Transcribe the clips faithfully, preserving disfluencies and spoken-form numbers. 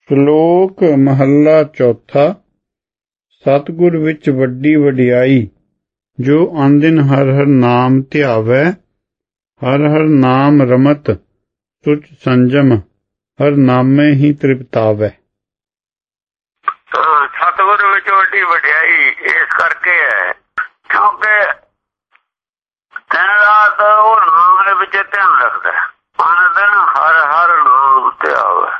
ਸ਼ਲੋਕ ਮਹੱਲਾ ਚੌਥਾ। ਸਤਿਗੁਰ ਵਿੱਚ ਵੱਡੀ ਵਡਿਆਈ, ਜੋ ਆਂਦਿਨ ਹਰ ਹਰ ਨਾਮ ਧਿਆਵੈ। ਹਰ ਹਰ ਨਾਮ ਰਮਤ, ਸੁਚ ਸੰਜਮ, ਹਰ ਨਾਮੇ ਹੀ ਤ੍ਰਿਪਤਾਵੈ। ਸਤਿਗੁਰ ਵਿੱਚ ਵੱਡੀ ਵਡਿਆਈ ਇਸ ਕਰਕੇ ਹੈ ਕਿਉਂਕਿ ਦਿਨ ਰਾਤ ਉਹ ਨਾਮ ਦੇ ਵਿੱਚ ਧਿਆਨ ਰੱਖਦਾ। ਪੰਜ ਦਿਨ ਹਰ ਹਰ ਨਾਮ ਧਿਆਵੈ।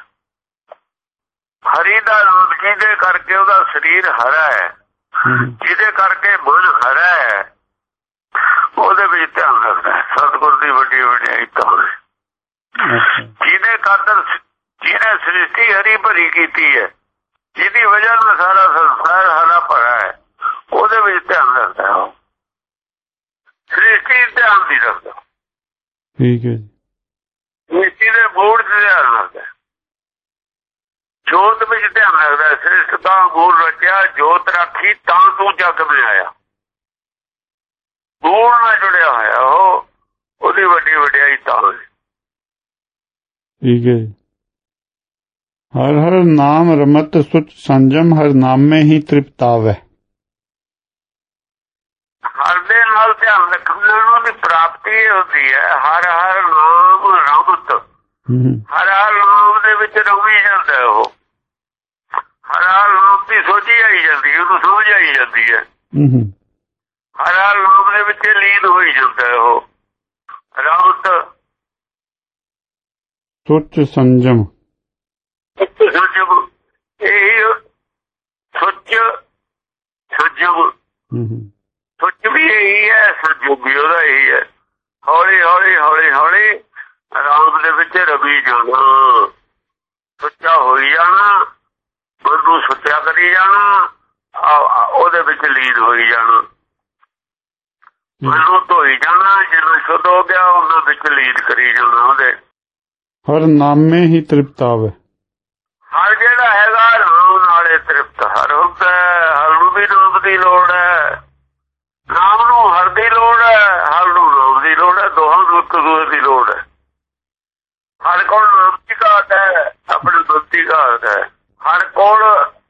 ਹਰੀ ਦਾ ਨਾਮ ਜਿਹਦੇ ਕਰਕੇ ਉਹਦਾ ਸਰੀਰ ਹਰਾ ਹੈ, ਜਿਹਦੇ ਕਰਕੇ ਮਨ ਹਰਾ ਹੈ, ਉਹਦੇ ਵਿੱਚ ਧਿਆਨ ਰੱਖਦਾ। ਸਤਿਗੁਰ ਦੀ ਵੱਡੀ ਵਡਿਆਈ ਤਾਂ ਜਿਹਦੇ ਖਾਤਰ ਜਿਹਨੇ ਸ੍ਰਿਸ਼ਟੀ ਹਰੀ ਭਰੀ ਕੀਤੀ ਹੈ, ਜਿਹਦੀ ਵਜ੍ਹਾ ਨਾਲ ਸਾਰਾ ਸੰਸਾਰ ਹਰਾ ਭਰਾ ਹੈ, ਉਹਦੇ ਵਿੱਚ ਧਿਆਨ ਰੱਖਦਾ। ਉਹ ਸ੍ਰਿਸ਼ਟੀ ਧਿਆਨ ਨਹੀਂ ਰੱਖਦਾ। ਠੀਕ ਹੈ। ਸ੍ਰਿਸ਼ਟੀ ਦੇ ਮੂਲ ਚ ਧਿਆਨ ਰੱਖਦਾ, ਜੋਤ ਵਿੱਚ ਧਿਆਨ ਰੱਖਦਾ। ਸ੍ਰਿਸ਼ਟ ਦਾ ਮੂਲ ਰਚਿਆ, ਜੋਤ ਰਾਖੀ ਤਾਂ ਤੂੰ ਜੱਗ ਮੈਂ ਆਇਆ। ਮੂਲ ਨਾਲ ਜੁੜਿਆ ਹੋਇਆ ਉਹ, ਉਹਦੀ ਵੱਡੀ ਵਡਿਆਈ ਤਾਂ। ਠੀਕ ਹੈ। ਹਰ ਹਰ ਨਾਮ ਰਮਤ ਸੁਚ ਸੰਜਮ, ਹਰ ਨਾਮੇ ਹੀ ਤ੍ਰਿਪਤਾਵੈ। ਹਰ ਦੇ ਨਾਲ ਧਿਆਨ ਰੱਖਣ ਨਾਲ ਦੀ ਪ੍ਰਾਪਤੀ ਹੁੰਦੀ ਹੈ। ਹਰ ਹਰ ਨਾਮ ਰਮਤ, ਹਰ ਹਰ ਨਾਮ ਦੇ ਵਿੱਚ ਰਮੀ ਜਾਂਦਾ ਉਹ। ਹਰ ਹਰ ਨਾਮ ਦੀ ਸੋਝੀ ਆਈ ਜਾਂਦੀ, ਉਹਨੂੰ ਸਮਝ ਆਈ ਜਾਂਦੀ ਹੈ। ਹਰ ਹਰ ਨਾਮ ਦੇ ਵਿੱਚ ਲੀਨ ਹੋਈ ਜਾਂਦਾ ਉਹ। ਰਮਤ ਸੁਚ ਸੰਜਮ, ਸੰਜਮ, ਇਹ ਸੁੱਚ ਸੰਜਮ। ਸੁੱਚ ਵੀ ਇਹੀ ਹੈ, ਸੰਜਮ ਵੀ ਉਹਦਾ ਇਹੀ ਹੈ। ਹੌਲੀ ਹੌਲੀ ਹੌਲੀ ਹੌਲੀ ਰਾਮ ਦੇ ਵਿੱਚ ਰਵੀ ਜਾਣਾ, ਸੁੱਚਾ ਹੋਈ ਜਾਣਾ, ਉਹਨੂੰ ਸੁੱਚਾ ਕਰੀ ਜਾਣਾ, ਉਹਦੇ ਵਿੱਚ ਲੀਨ ਹੋਈ ਜਾਣਾ। ਮਨੂੰ ਧੋਈ ਜਾਣਾ, ਜਿਹਨੂੰ ਸ਼ੁੱਧ ਹੋ ਗਿਆ ਉਹਨਾਂ ਵਿੱਚ ਲੀਨ ਕਰੀ ਜਾਣਾ ਉਹਦੇ। ਹਰ ਨਾਮੇ ਹੀ ਤ੍ਰਿਪਤਾਵੈ। ਹਰ ਜਿਹੜਾ ਹੈਗਾ ਨਾਮ ਨਾਲੇ ਤ੍ਰਿਪਤ ਹਰ ਹੁੰਦਾ। ਹਰ ਨੂੰ ਵੀ ਨਾਮ ਦੀ ਲੋੜ ਹੈ, ਨਾਮ ਨੂੰ ਹਰ ਦੀ ਲੋੜ ਹੈ, ਹਰ ਨੂੰ ਨਾਮ ਦੀ ਲੋੜ ਹੈ। ਦੋਹਾਂ ਨੂੰ ਇੱਕ ਦੂਜੇ ਦੀ ਲੋੜ ਹੈ। ਹਰ ਕੋਲ ਨਾਮ ਦੀ ਘਾਟ ਹੈ, ਆਪਣੀ ਬੁੱਧੀ ਘਾਟ ਹੈ। ਹਰ ਕੋਲ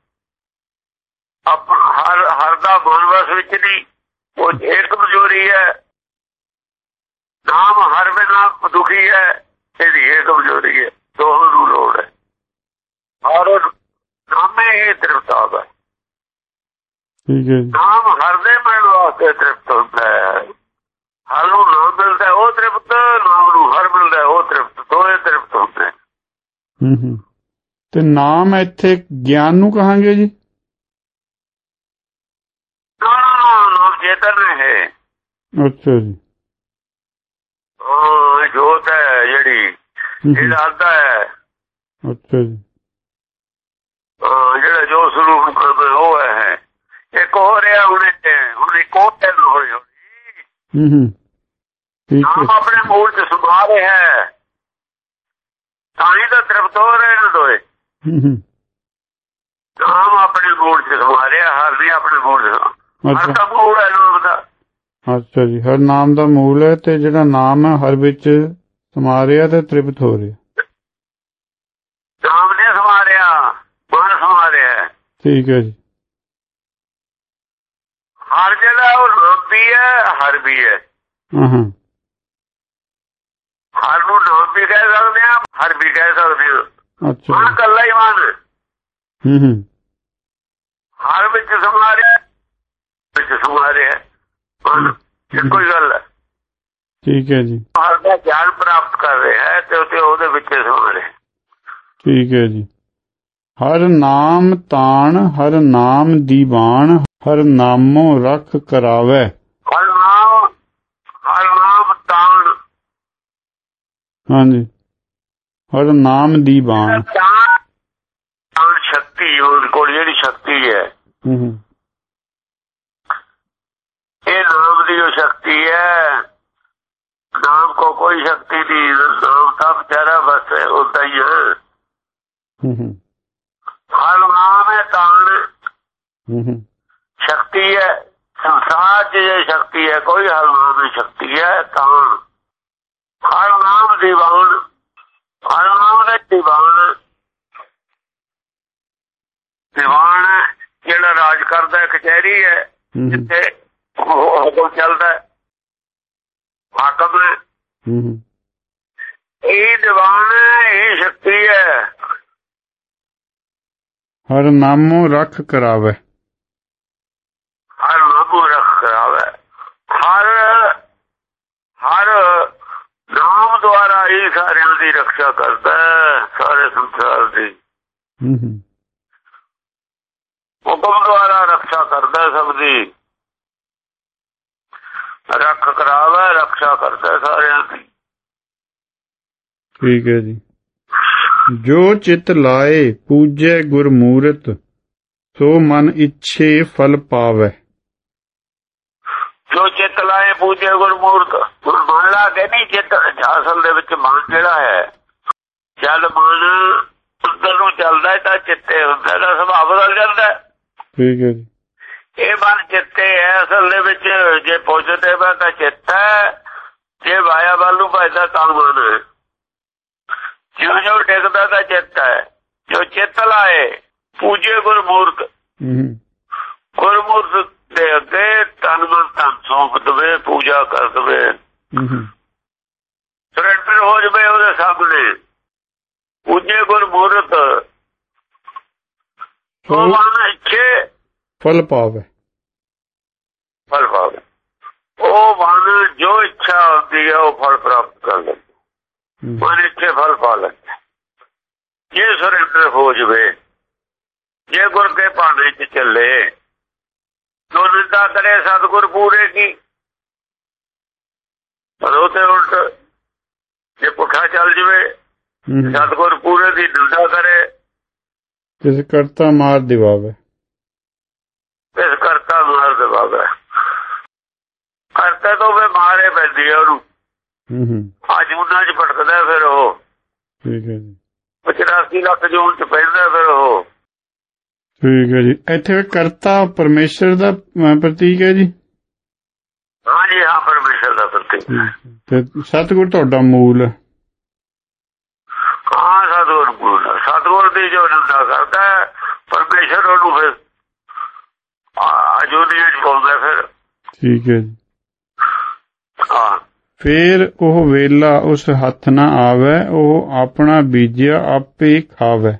ਹਰ ਹਰ ਦਾ ਮਨਵਸ ਵਿੱਚ ਨਹੀਂ, ਉਹ ਇਹ ਕਮਜ਼ੋਰੀ ਹੈ। ਨਾਮ ਹਰ ਬਿਨਾਂ ਦੁਖੀ ਹੈ, ਇਹਦੀ ਇਹ ਕਮਜ਼ੋਰੀ ਹੈ। ਦੋਹਾਂ ਨੂੰ ਲੋੜ ਹੈ। ਹਰ ਨਾਮੇ ਹੀ ਤ੍ਰਿਪਤਾਵੈ। ਨਾਮ ਹਰ ਦੇ ਮਿਲਣ ਵਾਸਤੇ ਤ੍ਰਿਪਤ ਹੁੰਦਾ ਹੈ। ਹਰ ਨੂੰ ਨਾਮ ਮਿਲਦਾ ਉਹ ਤ੍ਰਿਪਤ, ਨਾਮ ਨੂੰ ਹਰ ਮਿਲਦਾ ਉਹ ਤ੍ਰਿਪਤ, ਦੋਵੇਂ ਤ੍ਰਿਪਤ ਹੁੰਦੇ। ਹੂੰ ਤੇ ਨਾਮ ਇੱਥੇ ਗਿਆਨ ਨੂੰ ਕਹਾਂਗੇ ਜੀ? ਨਾਮ ਚੇਤਨ ਹੈ। ਅੱਛਾ ਜੀ। ਹਾਂ, ਜੋਤ ਹੈ ਜਿਹੜੀ, ਇਹ ਦੱਸਦਾ ਹੈ। ਅੱਛਾ ਜੀ। ਹਾਂ, ਜਿਹੜਾ ਜੋ ਸਰੂਪ ਉਹ ਹੈ। ਇੱਕ ਹੋ ਰਿਹਾ ਹੁਣ, ਹੁਣ ਇੱਕ ਹੋਰ ਤਿੰਨ ਹੋਈ ਹੋਈ। ਨਾਮ ਆਪਣੇ ਮੂਲ ਚ ਸਮਾ ਰਿਹਾ ਹੈ, ਤਾਂ ਹੀ ਤਾਂ ਤ੍ਰਿਪਤ ਹੋ ਰਹੇ ਨੇ ਦੋਏ। ਨਾਮ ਆਪਣੇ ਮੂਲ ਚ ਸਮਾ ਰਿਹਾ, ਹਰ ਨਹੀਂ ਆਪਣੇ ਮੂਲ ਚ। ਹਰ ਦਾ ਮੂਲ ਹੈ ਨਾਮ ਦਾ। ਅੱਛਾ ਜੀ। ਹਰ ਨਾਮ ਦਾ ਮੂਲ ਹੈ ਤੇ ਜਿਹੜਾ ਨਾਮ ਹੈ ਹਰ ਵਿੱਚ ਸਮਾ ਰਿਹਾ ਤੇ ਤ੍ਰਿਪਤ ਹੋ ਰਿਹਾ। ਨਾਮ ਨੇ ਸਮਾ ਰਿਹਾ, ਮਨ ਸਮਾ ਰਿਹਾ। ਠੀਕ ਹੈ ਜੀ। ਹਰ ਜਿਹੜਾ ਉਹ ਨਾਮ ਵੀ ਹੈ, ਹਰ ਵੀ ਹੈ। ਹਰ ਨੂੰ ਨਾਮ ਵੀ ਕਹਿ ਸਕਦੇ ਹਾਂ, ਹਰ ਵੀ ਕਹਿ ਸਕਦੇ ਹਾਂ। ਮਨ ਇਕੱਲਾ ਹੀ ਮਨ। ਹਰ ਵਿੱਚ ਸਮਾ ਰਿਹਾ, ਵਿੱਚ ਸਮਾ ਰਿਹਾ ਮਨ, ਇੱਕੋ ਹੀ ਗੱਲ ਹੈ। ਠੀਕ ਹੈ ਜੀ। ਹਰ ਦਾ ਗਿਆਨ ਪ੍ਰਾਪਤ ਕਰ ਰਿਹਾ ਹੈ ਤੇ ਉੱਥੇ ਉਹਦੇ ਵਿੱਚ ਸਮਾ ਰਿਹਾ। ਠੀਕ ਹੈ ਜੀ। ਹਰ ਨਾਮ ਤਾਣ, ਹਰ ਨਾਮ ਦੀਵਾਨ, ਹਰ ਨਾਮੋ ਰੱਖ ਕਰਾਵੈ। ਹਰ ਨਾਮ, ਹਰ ਨਾਮ ਤਾਣ। ਹਾਂਜੀ। ਹਰ ਨਾਮ ਦੀਵਾਨ, ਤਾਣ ਸ਼ਕਤੀ, ਉਹਦੇ ਕੋਲ ਜਿਹੜੀ ਸ਼ਕਤੀ ਹੈ, ਇਹ ਨਾਮ ਦੀ ਉਹ ਸ਼ਕਤੀ ਹੈ। ਨਾਮ ਕੋ ਕੋਈ ਸ਼ਕਤੀ ਨਹੀਂ, ਨਾਮ ਤਾਂ ਵਿਚਾਰਾ ਬਸ ਉਦਾਂ ਹੀ ਹੈ। ਹਰ ਨਾਮ ਹੈ ਤਾਣ, ਸ਼ਕਤੀ ਹੈ। ਸੰਸਾਰ ਚ ਜੇ ਸ਼ਕਤੀ ਹੈ ਕੋਈ, ਹਰ ਨਾਮ ਦੀ ਸ਼ਕਤੀ ਹੈ ਤਾਣ। ਹਰ ਨਾਮ ਦੀਵਾਨ, ਹਰ ਨਾਮ ਦੇ ਦੀਵਾਨ। ਕਰਦਾ, ਕਚਹਿਰੀ ਹੈ ਜਿੱਥੇ ਹੁਕਮ ਚੱਲਦਾ, ਹਾਕਮ ਹੈ, ਇਹ ਦੀਵਾਨ ਹੈ, ਇਹ ਸ਼ਕਤੀ ਹੈ। ਹਰ ਨਾਮੋ ਰਖ ਕਰਾਵੇ, ਹਰ ਨਾਮੋ ਰਖ ਕਰਾਵੇ, ਹਰ ਹਰ ਨਾਮ ਦੁਆਰਾ ਹੀ ਸਾਰਿਆਂ ਦੀ ਰੱਖਿਆ ਕਰਦਾ, ਸਾਰੇ ਸੰਸਾਰ ਦੀ ਹੁਕਮ ਦੁਆਰਾ ਰੱਖਿਆ ਕਰਦਾ, ਸਭ ਦੀ ਰੱਖ ਕਰਾਵੇ, ਰੱਖਿਆ ਕਰਦਾ ਸਾਰਿਆਂ ਦੀ। ਠੀਕ ਹੈ ਜੀ। ਜੋ ਚਿਤ ਲਾਏ ਪੂਜੈ ਗੁਰਮੂਰਤ, ਸੋ ਮਨ ਇੱਛੇ ਫਲ ਪਾਵੇ। ਜੋ ਚਿੱਤ ਲਾਏ ਪੂਜੇ ਗੁਰਮੂਰਤ, ਮਨ ਲਾ ਕੇ ਨਹੀਂ, ਚਿੱਤ ਅਸਲ ਦੇ ਵਿੱਚ ਮਨ ਜਿਹੜਾ ਹੈ, ਜਦ ਮਨ ਉੱਧਰ ਨੂੰ ਚੱਲਦਾ ਤਾਂ ਚਿੱਤੇ ਹੁੰਦਾ, ਦਾ ਸੁਭਾਅ ਬਦਲ ਜਾਂਦਾ। ਠੀਕ ਹੈ ਜੀ। ਇਹ ਮਨ ਚਿੱਤੇ ਹੈ ਅਸਲ ਦੇ ਵਿੱਚ, ਜੇ ਪੋਜ਼ਿਟਿਵ ਹੈ ਤਾਂ ਚਿੱਤ ਹੈ, ਜੇ ਮਾਇਆ ਵੱਲ ਨੂੰ ਭਜਦਾ ਤਾਂ ਮਨ ਹੈ। ਜਿਉਂ ਜਿਉਂ ਟਿਕਦਾ ਤਾਂ ਚਿੱਤ ਹੈ। ਜੋ ਚਿੱਤ ਲਾਏ ਪੂਜੇ ਗੁਰਮੂਰਤ, ਗੁਰਮੂਰਤ ਦੇ ਅੱਗੇ ਤਨ ਮਨ ਧਨ ਸੌਂਪ ਦੇਵੇ, ਪੂਜਾ ਕਰ ਦੇਵੇ, ਸਰੈਂਡਰ ਹੋ ਜਾਵੇ ਉਹਦੇ ਸਾਹਮਣੇ। ਪੂਜੇ ਗੁਰਮੂਰਤ, ਉਹ ਮਨ ਇੱਛੇ ਫਲ ਪਾਵੇ, ਫਲ ਪਾਵੇ। ਉਹ ਮਨ ਜੋ ਇੱਛਾ ਹੁੰਦੀ ਹੈ ਉਹ ਫਲ ਪ੍ਰਾਪਤ ਕਰ ਲੈਂਦਾ, ਮਨ ਇੱਥੇ ਫਲ ਪਾ ਲੈਂਦਾ ਜੇ ਸਰੈਂਡਰ ਹੋ ਜਾਵੇ, ਜੇ ਗੁਰ ਕੇ ਭਾਣੇ ਚ ਚੱਲੇ। ਜੋ ਨਿੰਦਾ ਕਰੇ ਸਤਿਗੁਰ ਪੂਰੇ ਕੀ, ਪਰ ਉਹ ਤੇ ਉਲਟ ਜੇ ਪੁੱਠਾ ਚੱਲ ਜਾਵੇ, ਸਤਿਗੁਰ ਪੂਰੇ ਦੀ ਨਿੰਦਾ ਕਰੇ, ਤਿਸ ਕਰਤਾ ਮਾਰ ਦਿਵਾਵੇ, ਤਿਸ ਕਰਤਾ ਮਾਰ ਦਿਵਾਵੇ। ਕਰਤਾ ਤੋਂ ਫਿਰ ਮਾਰੇ ਪੈਂਦੀ ਹੈ ਉਹਨੂੰ, ਅੱਜ ਉਹਨਾਂ ਚ ਭਟਕਦਾ ਫਿਰ ਉਹ। ਠੀਕ ਹੈ ਜੀ। ਚੁਰਾਸੀ ਲੱਖ ਜੂਨ ਚ ਪੈਂਦਾ ਫਿਰ ਉਹ। ਠੀਕ ਹੈ ਜੀ। ਇੱਥੇ ਕਰਤਾ ਪਰਮੇਸ਼ਰ ਦਾ ਪ੍ਰਤੀਕ ਹੈ ਜੀ। ਹਾਂ ਜੀ, ਹਾਂ, ਪਰਮੇਸ਼ਰ ਦਾ ਪ੍ਰਤੀਕ। ਤੇ ਸਤਿਗੁਰ ਤੁਹਾਡਾ ਮੂਲ। ਹਾਂ, ਸਤਿਗੁਰ ਮੂਲ। ਸਤਿਗੁਰ ਦੀ ਜੋ ਨਿੰਦਾ ਕਰਦਾ ਪਰਮੇਸ਼ਰ ਉਹਨੂੰ ਫਿਰ ਅਜੂਨੀਆਂ ਚ ਪਾਉਂਦਾ ਫਿਰ। ਠੀਕ ਹੈ ਜੀ। ਹਾਂ। ਫੇਰ ਉਹ ਵੇਲਾ ਉਸ ਹੱਥ ਨਾ ਆਵੇ, ਉਹ ਆਪਣਾ ਬੀਜਿਆ ਆਪੇ ਖਾਵੇ।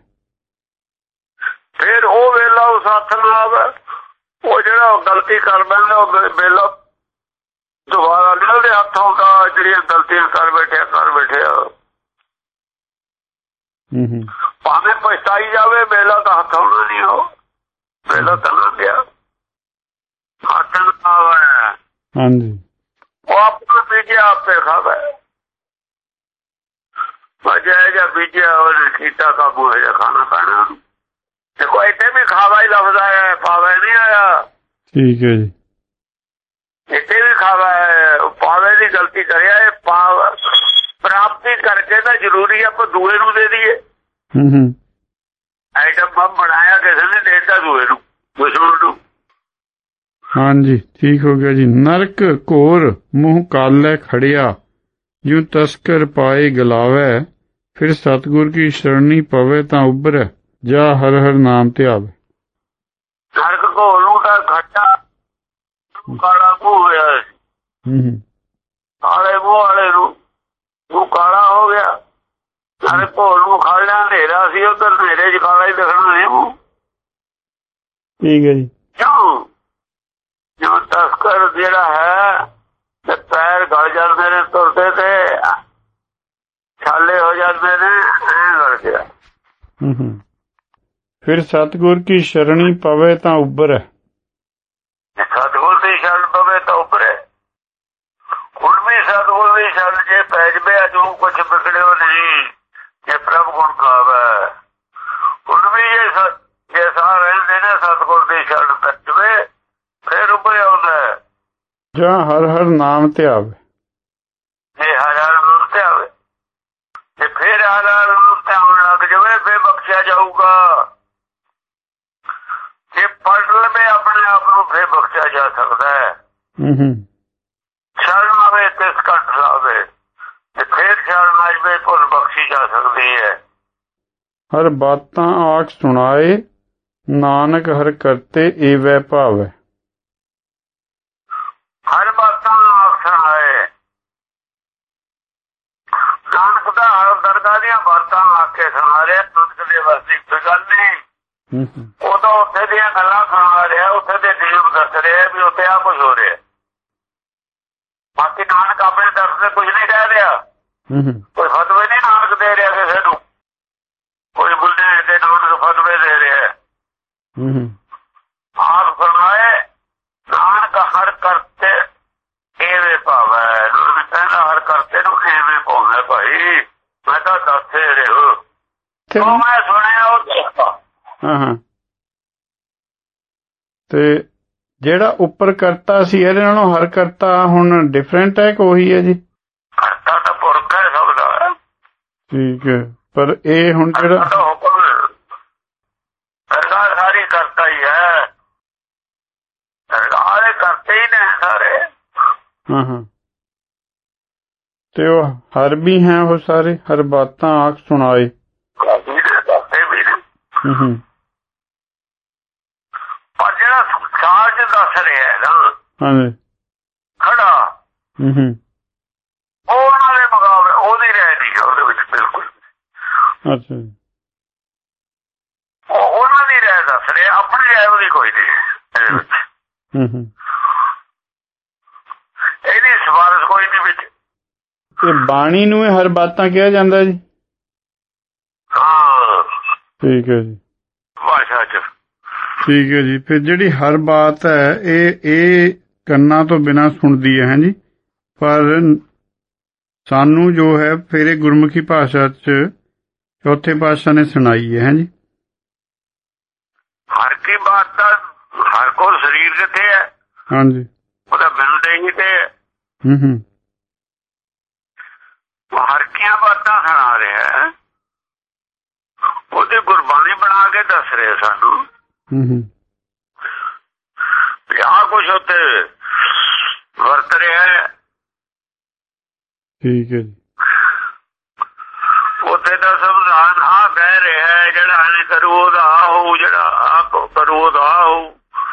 ਫਿਰ ਉਹ ਵੇਲਾ ਉਸ ਹੱਥ ਨਾ ਆਵੇ, ਉਹ ਜਿਹੜਾ ਗਲਤੀ ਕਰ ਬੈਠਾ ਉਹ ਵੇਲਾ ਦੁਬਾਰਾ ਨਿਕਲਦੇ ਹੱਥੋਂ ਦਾ, ਜਿਹੜੀਆਂ ਗਲਤੀਆਂ ਕਰ ਬੈਠਿਆ ਕਰ ਬੈਠਿਆ ਭਾਵੇਂ ਪਛਤਾਈ ਜਾਵੇ, ਵੇਲਾ ਤਾਂ ਹੱਥ ਆਉਣਾ ਨਹੀਂ, ਉਹ ਵੇਲਾ ਤਾਂ ਨਾ ਗਿਆ, ਹੱਥ ਨਾ ਆਵੇ। ਹਾਂਜੀ। ਉਹ ਆਪਣਾ ਬੀਜਿਆ ਆਪੇ ਖਾਵੇ। ਵਜਾ ਜਾਂ ਬੀਜਿਆ ਉਹਨੇ ਕੀਤਾ ਕਾਬੂ ਹੈ, ਖਾਣਾ ਪੈਣਾ। ਦੇਖੋ ਇੱਥੇ ਵੀ ਖਾਵਾ ਹੀ ਲਫ਼ਜ਼ ਆਇਆ, ਪਾਵੇ ਨਹੀਂ ਆਇਆ। ਠੀਕ ਹੈ ਜੀ। ਇੱਥੇ ਵੀ ਖਾਵਾ ਹੈ, ਪਾਵੇ ਦੀ ਗਲਤੀ ਕਰਿਆ। ਇਹ ਪਾਵ ਪ੍ਰਾਪਤੀ ਕਰਕੇ ਤਾਂ ਜ਼ਰੂਰੀ ਆਪਾਂ ਦੂਏ ਨੂੰ ਦੇ ਦਈਏ। ਆਈਟਮ ਬੰਬ ਬਣਾਇਆ ਕਿਸੇ ਨੇ, ਦੇਤਾ ਦੂਏ ਨੂੰ, ਦੁਸ਼ਮਣ ਨੂੰ। ਹਾਂਜੀ, ਠੀਕ ਹੋ ਗਿਆ ਜੀ। ਨਰਕ ਘੋਰ ਮੂੰਹ ਕਾਲੇ ਖੜਿਆ, ਯੂ ਤਸਕਰ ਪਾਏ ਗਲਾਵੇ, ਫਿਰ ਸਤਿਗੁਰ ਕੀ ਸ਼ਰਣੀ ਪਵੇ ਤਾਂ ਉਭਰੈ, ਜਾ ਹਰ ਹਰ ਨਾਮ ਧਿਆਵੇ। ਨਰਕ ਘੋਰ ਨੂੰ ਤਾਂ ਖੱਟਾ ਕਾਲਾ ਮੂੰਹ ਹੋਇਆ, ਕਾਲੇ ਮੂੰਹ ਵਾਲੇ ਨੂੰ ਮੂੰਹ ਕਾਲਾ ਹੋ ਗਿਆ। ਨਰਕ ਘੋਰ ਨੂੰ ਖਾਣਾ ਹਨੇਰਾ ਸੀ, ਉਧਰ ਹਨੇਰੇ ਚ ਕਾਲਾ ਹੀ ਦਿਖਣਾ ਨੇ ਮੂੰਹ। ਠੀਕ ਹੈ ਜੀ। ਕਿਉਂ? ਜਿਵੇਂ ਤਸਕਰ ਜਿਹੜਾ ਹੈ ਤੇ ਪੈਰ ਗਲ ਜਾਂਦੇ ਨੇ, ਤੁਰਦੇ ਤੇ ਛਾਲੇ ਹੋ ਜਾਂਦੇ ਨੇ, ਐਂ ਗਲ ਗਿਆ। ਫਿਰ ਸਤਿਗੁਰ ਕੀ ਸ਼ਰਣੀ ਪਵੇ ਤਾਂ ਉਭਰੈ, ਸਤਿਗੁਰ ਦੀ ਸ਼ਰਨ ਪਵੇ ਤਾਂ ਉਭਰੇ। ਹੁਣ ਵੀ ਸਤਿਗੁਰ ਦੀ ਸ਼ਰਨ ਜੇ ਪੈ ਜਵੇ, ਅਜੂ ਕੁਛ ਵਿਗੜਿਓ ਨਹੀਂ, ਜੇ ਪ੍ਰਭ ਗੁਣ ਗਾਵੇ। ਹੁਣ ਵੀ ਜੇ ਜੇ ਸਾਹ ਰਹਿੰਦੇ ਨੇ ਸਤਿਗੁਰ ਦੀ ਸ਼ਰਨ ਪੈ ਜਵੇ, ਫਿਰ ਉੱਭਰ ਆਉਂਦਾ। ਜਾਂ ਹਰ ਹਰ ਨਾਮ ਧਿਆਵੇ, ਜੇ ਹਰ ਹਰ ਨਾਮ ਧਿਆਵੇ ਤੇ ਫਿਰ ਹਰ ਹਰ ਨਾਮ ਧਿਆਉਣ ਲੱਗ ਜਾਵੇ, ਫਿਰ ਬਖਸ਼ਿਆ ਜਾਊਗਾ। ਜੇ ਪੜ ਲਵੇ ਆਪਣੇ ਆਪ ਨੂੰ, ਫਿਰ ਬਖਸ਼ਿਆ ਜਾ ਸਕਦਾ ਹੈ। ਸ਼ਰਨ ਆਵੇ ਤੇ ਘਟ ਲਾਵੇ, ਤੇ ਫਿਰ ਸ਼ਰਨ ਆ ਜਾਵੇ, ਭੁੱਲ ਬਖਸ਼ੀ ਜਾ ਸਕਦੀ ਹੈ। ਹਰ ਬਾਤਾਂ ਆਖ ਸੁਣਾਏ, ਨਾਨਕ ਹਰ ਕਰਤੇ ਏਵੈ ਭਾਵੈ। ਹਰ ਬਾਤਾਂ ਆਖਣ ਹੈ ਨਾਨਕ ਦਾ ਹਰ ਦਰਗਾਹ ਦੀਆਂ ਬਾਤਾਂ ਆਖ ਕੇ ਸੁਣਾ ਰਿਹਾ। ਨਾਨਕ ਦੇ ਵਾਸਤੇ ਕੋਈ ਗੱਲ ਨਹੀਂ, ਉਹ ਤਾਂ ਉੱਥੇ ਦੀਆਂ ਗੱਲਾਂ ਸੁਣਾ ਰਿਹਾ, ਉੱਥੇ ਦੇ ਜੀਵ ਦੱਸ ਰਿਹਾ ਵੀ ਉੱਥੇ ਆ ਕੁਛ ਹੋ ਰਿਹਾ। ਬਾਕੀ ਨਾਨਕ ਆਪਣੇ ਦਰਦ ਤੇ ਕੁਝ ਨਹੀਂ ਕਹਿ ਰਿਹਾ, ਕੋਈ ਫਤਵੇ ਨਹੀਂ ਨਾਨਕ ਦੇ ਰਿਹਾ ਕਿਸੇ ਨੂੰ, ਕੋਈ ਬੁੱਢੇ ਤੇ ਨਾਨਕ ਫਤਵੇ ਦੇ ਰਿਹਾ। ਆਪ ਫਰਮਾਏ ਨਾਨਕ ਹਰ ਕਰਤੇ ਐਵੇਂ ਭਾਵੈ। ਨਾਨਕ ਕਹਿੰਦਾ ਹਰ ਕਰਤੇ ਨੂੰ ਐਵੇਂ ਭਾਵੈ। ਭਾਈ ਮੈਂ ਤਾਂ ਦੱਸੇ ਰਹੋ, ਉਹ ਮੈਂ ਸੁਣਿਆ ਉਹ ਦੇਖਦਾ। ਹਾਂ ਹਾਂ ਤੇ ਜਿਹੜਾ ਉੱਪਰ ਕਰਤਾ ਸੀ ਇਹਦੇ ਨਾਲੋਂ ਹਰ ਕਰਤਾ ਹੁਣ ਡਿਫਰੈਂਟ ਹੈ ਕਿ ਉਹੀ ਹੈ ਜੀ? ਕਰਤਾ ਤਾਂ ਪੁਰਖ ਹੈ ਸਭ ਦਾ। ਠੀਕ ਹੈ, ਪਰ ਇਹ ਹੁਣ ਜਿਹੜਾ ਹੁਕਮ ਸਰਕਾਰ ਸਾਰੀ ਕਰਤਾ ਹੀ ਹੈ, ਸਰਕਾਰ ਕਰਤੇ ਹੀ ਨੇ ਸਾਰੇ। ਹਾਂ ਹਾਂ ਤੇ ਉਹ ਹਰ ਵੀ ਹੈ, ਉਹ ਸਾਰੇ ਹਰ ਬਾਤਾਂ ਆਖ ਸੁਣਾਏ। ਹੂੰ ਹੂੰ ਪਰ ਜਿਹੜਾ ਸੰਸਾਰ ਚ ਦੱਸ ਰਿਹਾ ਨਾ ਹਾਂਜੀ ਖੜਾ, ਹੂੰ ਹੂੰ ਉਹ ਉਹਨਾਂ ਦੇ ਮੁਕਾਬਲੇ ਉਹਦੀ ਰਹਿ ਨਹੀਂ ਹੈ ਉਹਦੇ ਵਿੱਚ ਬਿਲਕੁਲ। ਅੱਛਾ ਜੀ, ਉਹ ਉਹਨਾਂ ਦੀ ਰਹਿ ਦੱਸ ਰਿਹਾ, ਆਪਣੀ ਰਹਿ ਉਹਦੀ ਕੋਈ ਨਹੀਂ ਇਹਦੇ ਵਿੱਚ। ਹੂੰ ਹੂੰ ਇਹਦੀ ਸਿਫਾਰਿਸ਼ ਕੋਈ ਨਹੀਂ ਵਿੱਚ। ਤੇ ਬਾਣੀ ਨੂੰ ਹਰ ਬਾਤਾਂ ਕਿਹਾ ਜਾਂਦਾ ਜੀ? ਹਾਂ ਠੀਕ ਹੈ ਜੀ, ਭਾਸ਼ਾ ਚ ਠੀਕ ਹੈ ਜੀ। ਫਿਰ ਜਿਹੜੀ ਹਰ ਬਾਤ ਹੈ ਇਹ ਇਹ ਕੰਨਾਂ ਤੋਂ ਬਿਨਾਂ ਸੁਣਦੀ ਹੈ ਜੀ, ਪਰ ਸਾਨੂੰ ਜੋ ਹੈ ਫਿਰ ਇਹ ਗੁਰਮੁਖੀ ਭਾਸ਼ਾ ਚ ਚੌਥੇ ਪਾਤਸ਼ਾਹ ਨੇ ਸੁਣਾਈ ਹੈ ਜੀ। ਹਰ ਕੀ ਬਾਤ ਤਾਂ ਹਰ ਕੋਲ ਸਰੀਰ ਕਿੱਥੇ ਹੈ? ਹਾਂਜੀ ਉਹਦਾ ਬਿੰਦੇ ਹੀ ਤੇ ਹੂੰ ਹੂੰ ਹਰ ਕੀਆਂ ਬਾਤਾਂ ਸੁਣਾ ਰਿਹਾ, ਉਹਦੀ ਗੁਰਬਾਣੀ ਬਣਾ ਕੇ ਦੱਸ ਰਹੇ ਸਾਨੂੰ। ਹੂੰ ਹੂੰ ਆਹ ਕੁਛ ਉੱਥੇ ਵਰਤ ਰਿਹਾ। ਠੀਕ ਹੈ ਜੀ, ਉੱਥੇ ਦਾ ਸੰਵਿਧਾਨ ਆ ਕਹਿ ਰਿਹਾ ਜਿਹੜਾ ਐ ਕਰੂ ਉਹਦਾ ਆ ਹੋਊ, ਜਿਹੜਾ ਆ ਕਰੂ ਉਹਦਾ ਆ ਹੋਊ।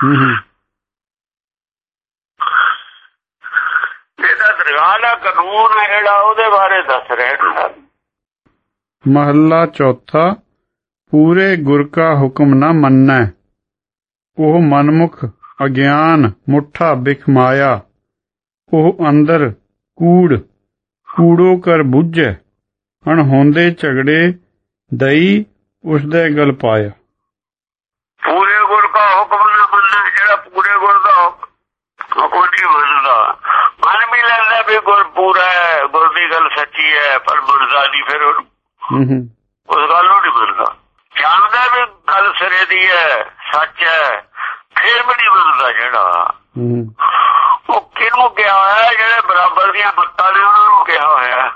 ਇਹਦਾ ਦਰਗਾਹ ਦਾ ਕਾਨੂੰਨ ਹੈ ਜਿਹੜਾ ਉਹਦੇ ਬਾਰੇ ਦੱਸ ਰਿਹਾ। ਮਹੱਲਾ ਚੌਥਾ ਪੂਰੇ ਗੁਰ ਕਾ ਹੁਕਮ ਨਾ ਮੰਨੈ, ਉਹ ਮਨਮੁਖ ਅਗਿਆਨ ਮੁੱਠਾ ਬਿਖ ਮਾਇਆ, ਉਹ ਅੰਦਰ ਕੂੜ ਕੂੜੋ ਕਰ ਬੁੱਝੈ, ਅਣਹੋਂਦੇ ਝਗੜੇ ਦਈ ਉਸਦੇ ਗਲ ਪਾਇਆ। ਪੂਰੇ ਗੁਰ ਕਾ ਹੁਕਮ ਨਾ ਮੰਨੈ, ਜਿਹੜਾ ਪੂਰੇ ਗੁਰ ਦਾ ਹੁਕਮ ਨਹੀਂ ਮੰਨਦਾ, ਮੰਨ ਵੀ ਲੈਂਦਾ ਵੀ ਗੁਰ ਪੂਰਾ ਹੈ, ਗੁਰ ਦੀ ਗੱਲ ਸੱਚੀ ਹੈ, ਪਰ ਮੰਨਦਾ ਨਹੀਂ। ਫਿਰ ਉਹਨੂੰ ਉਸ ਗੱਲ ਨੂੰ ਨਹੀਂ ਮੰਨਦਾ। ਜਾਣਦਾ ਵੀ ਗੱਲ ਸਿਰੇ ਦੀ ਹੈ, ਸੱਚ ਹੈ, ਫਿਰ ਵੀ ਨਹੀਂ ਮੰਨਦਾ। ਜਿਹੜਾ ਉਹ ਕਿਹਨੂੰ ਕਿਹਾ ਹੋਇਆ? ਜਿਹੜੇ ਬਰਾਬਰ ਦੀਆਂ ਮੱਤਾਂ ਨੇ ਉਹਨਾਂ ਨੂੰ ਕਿਹਾ ਹੋਇਆ।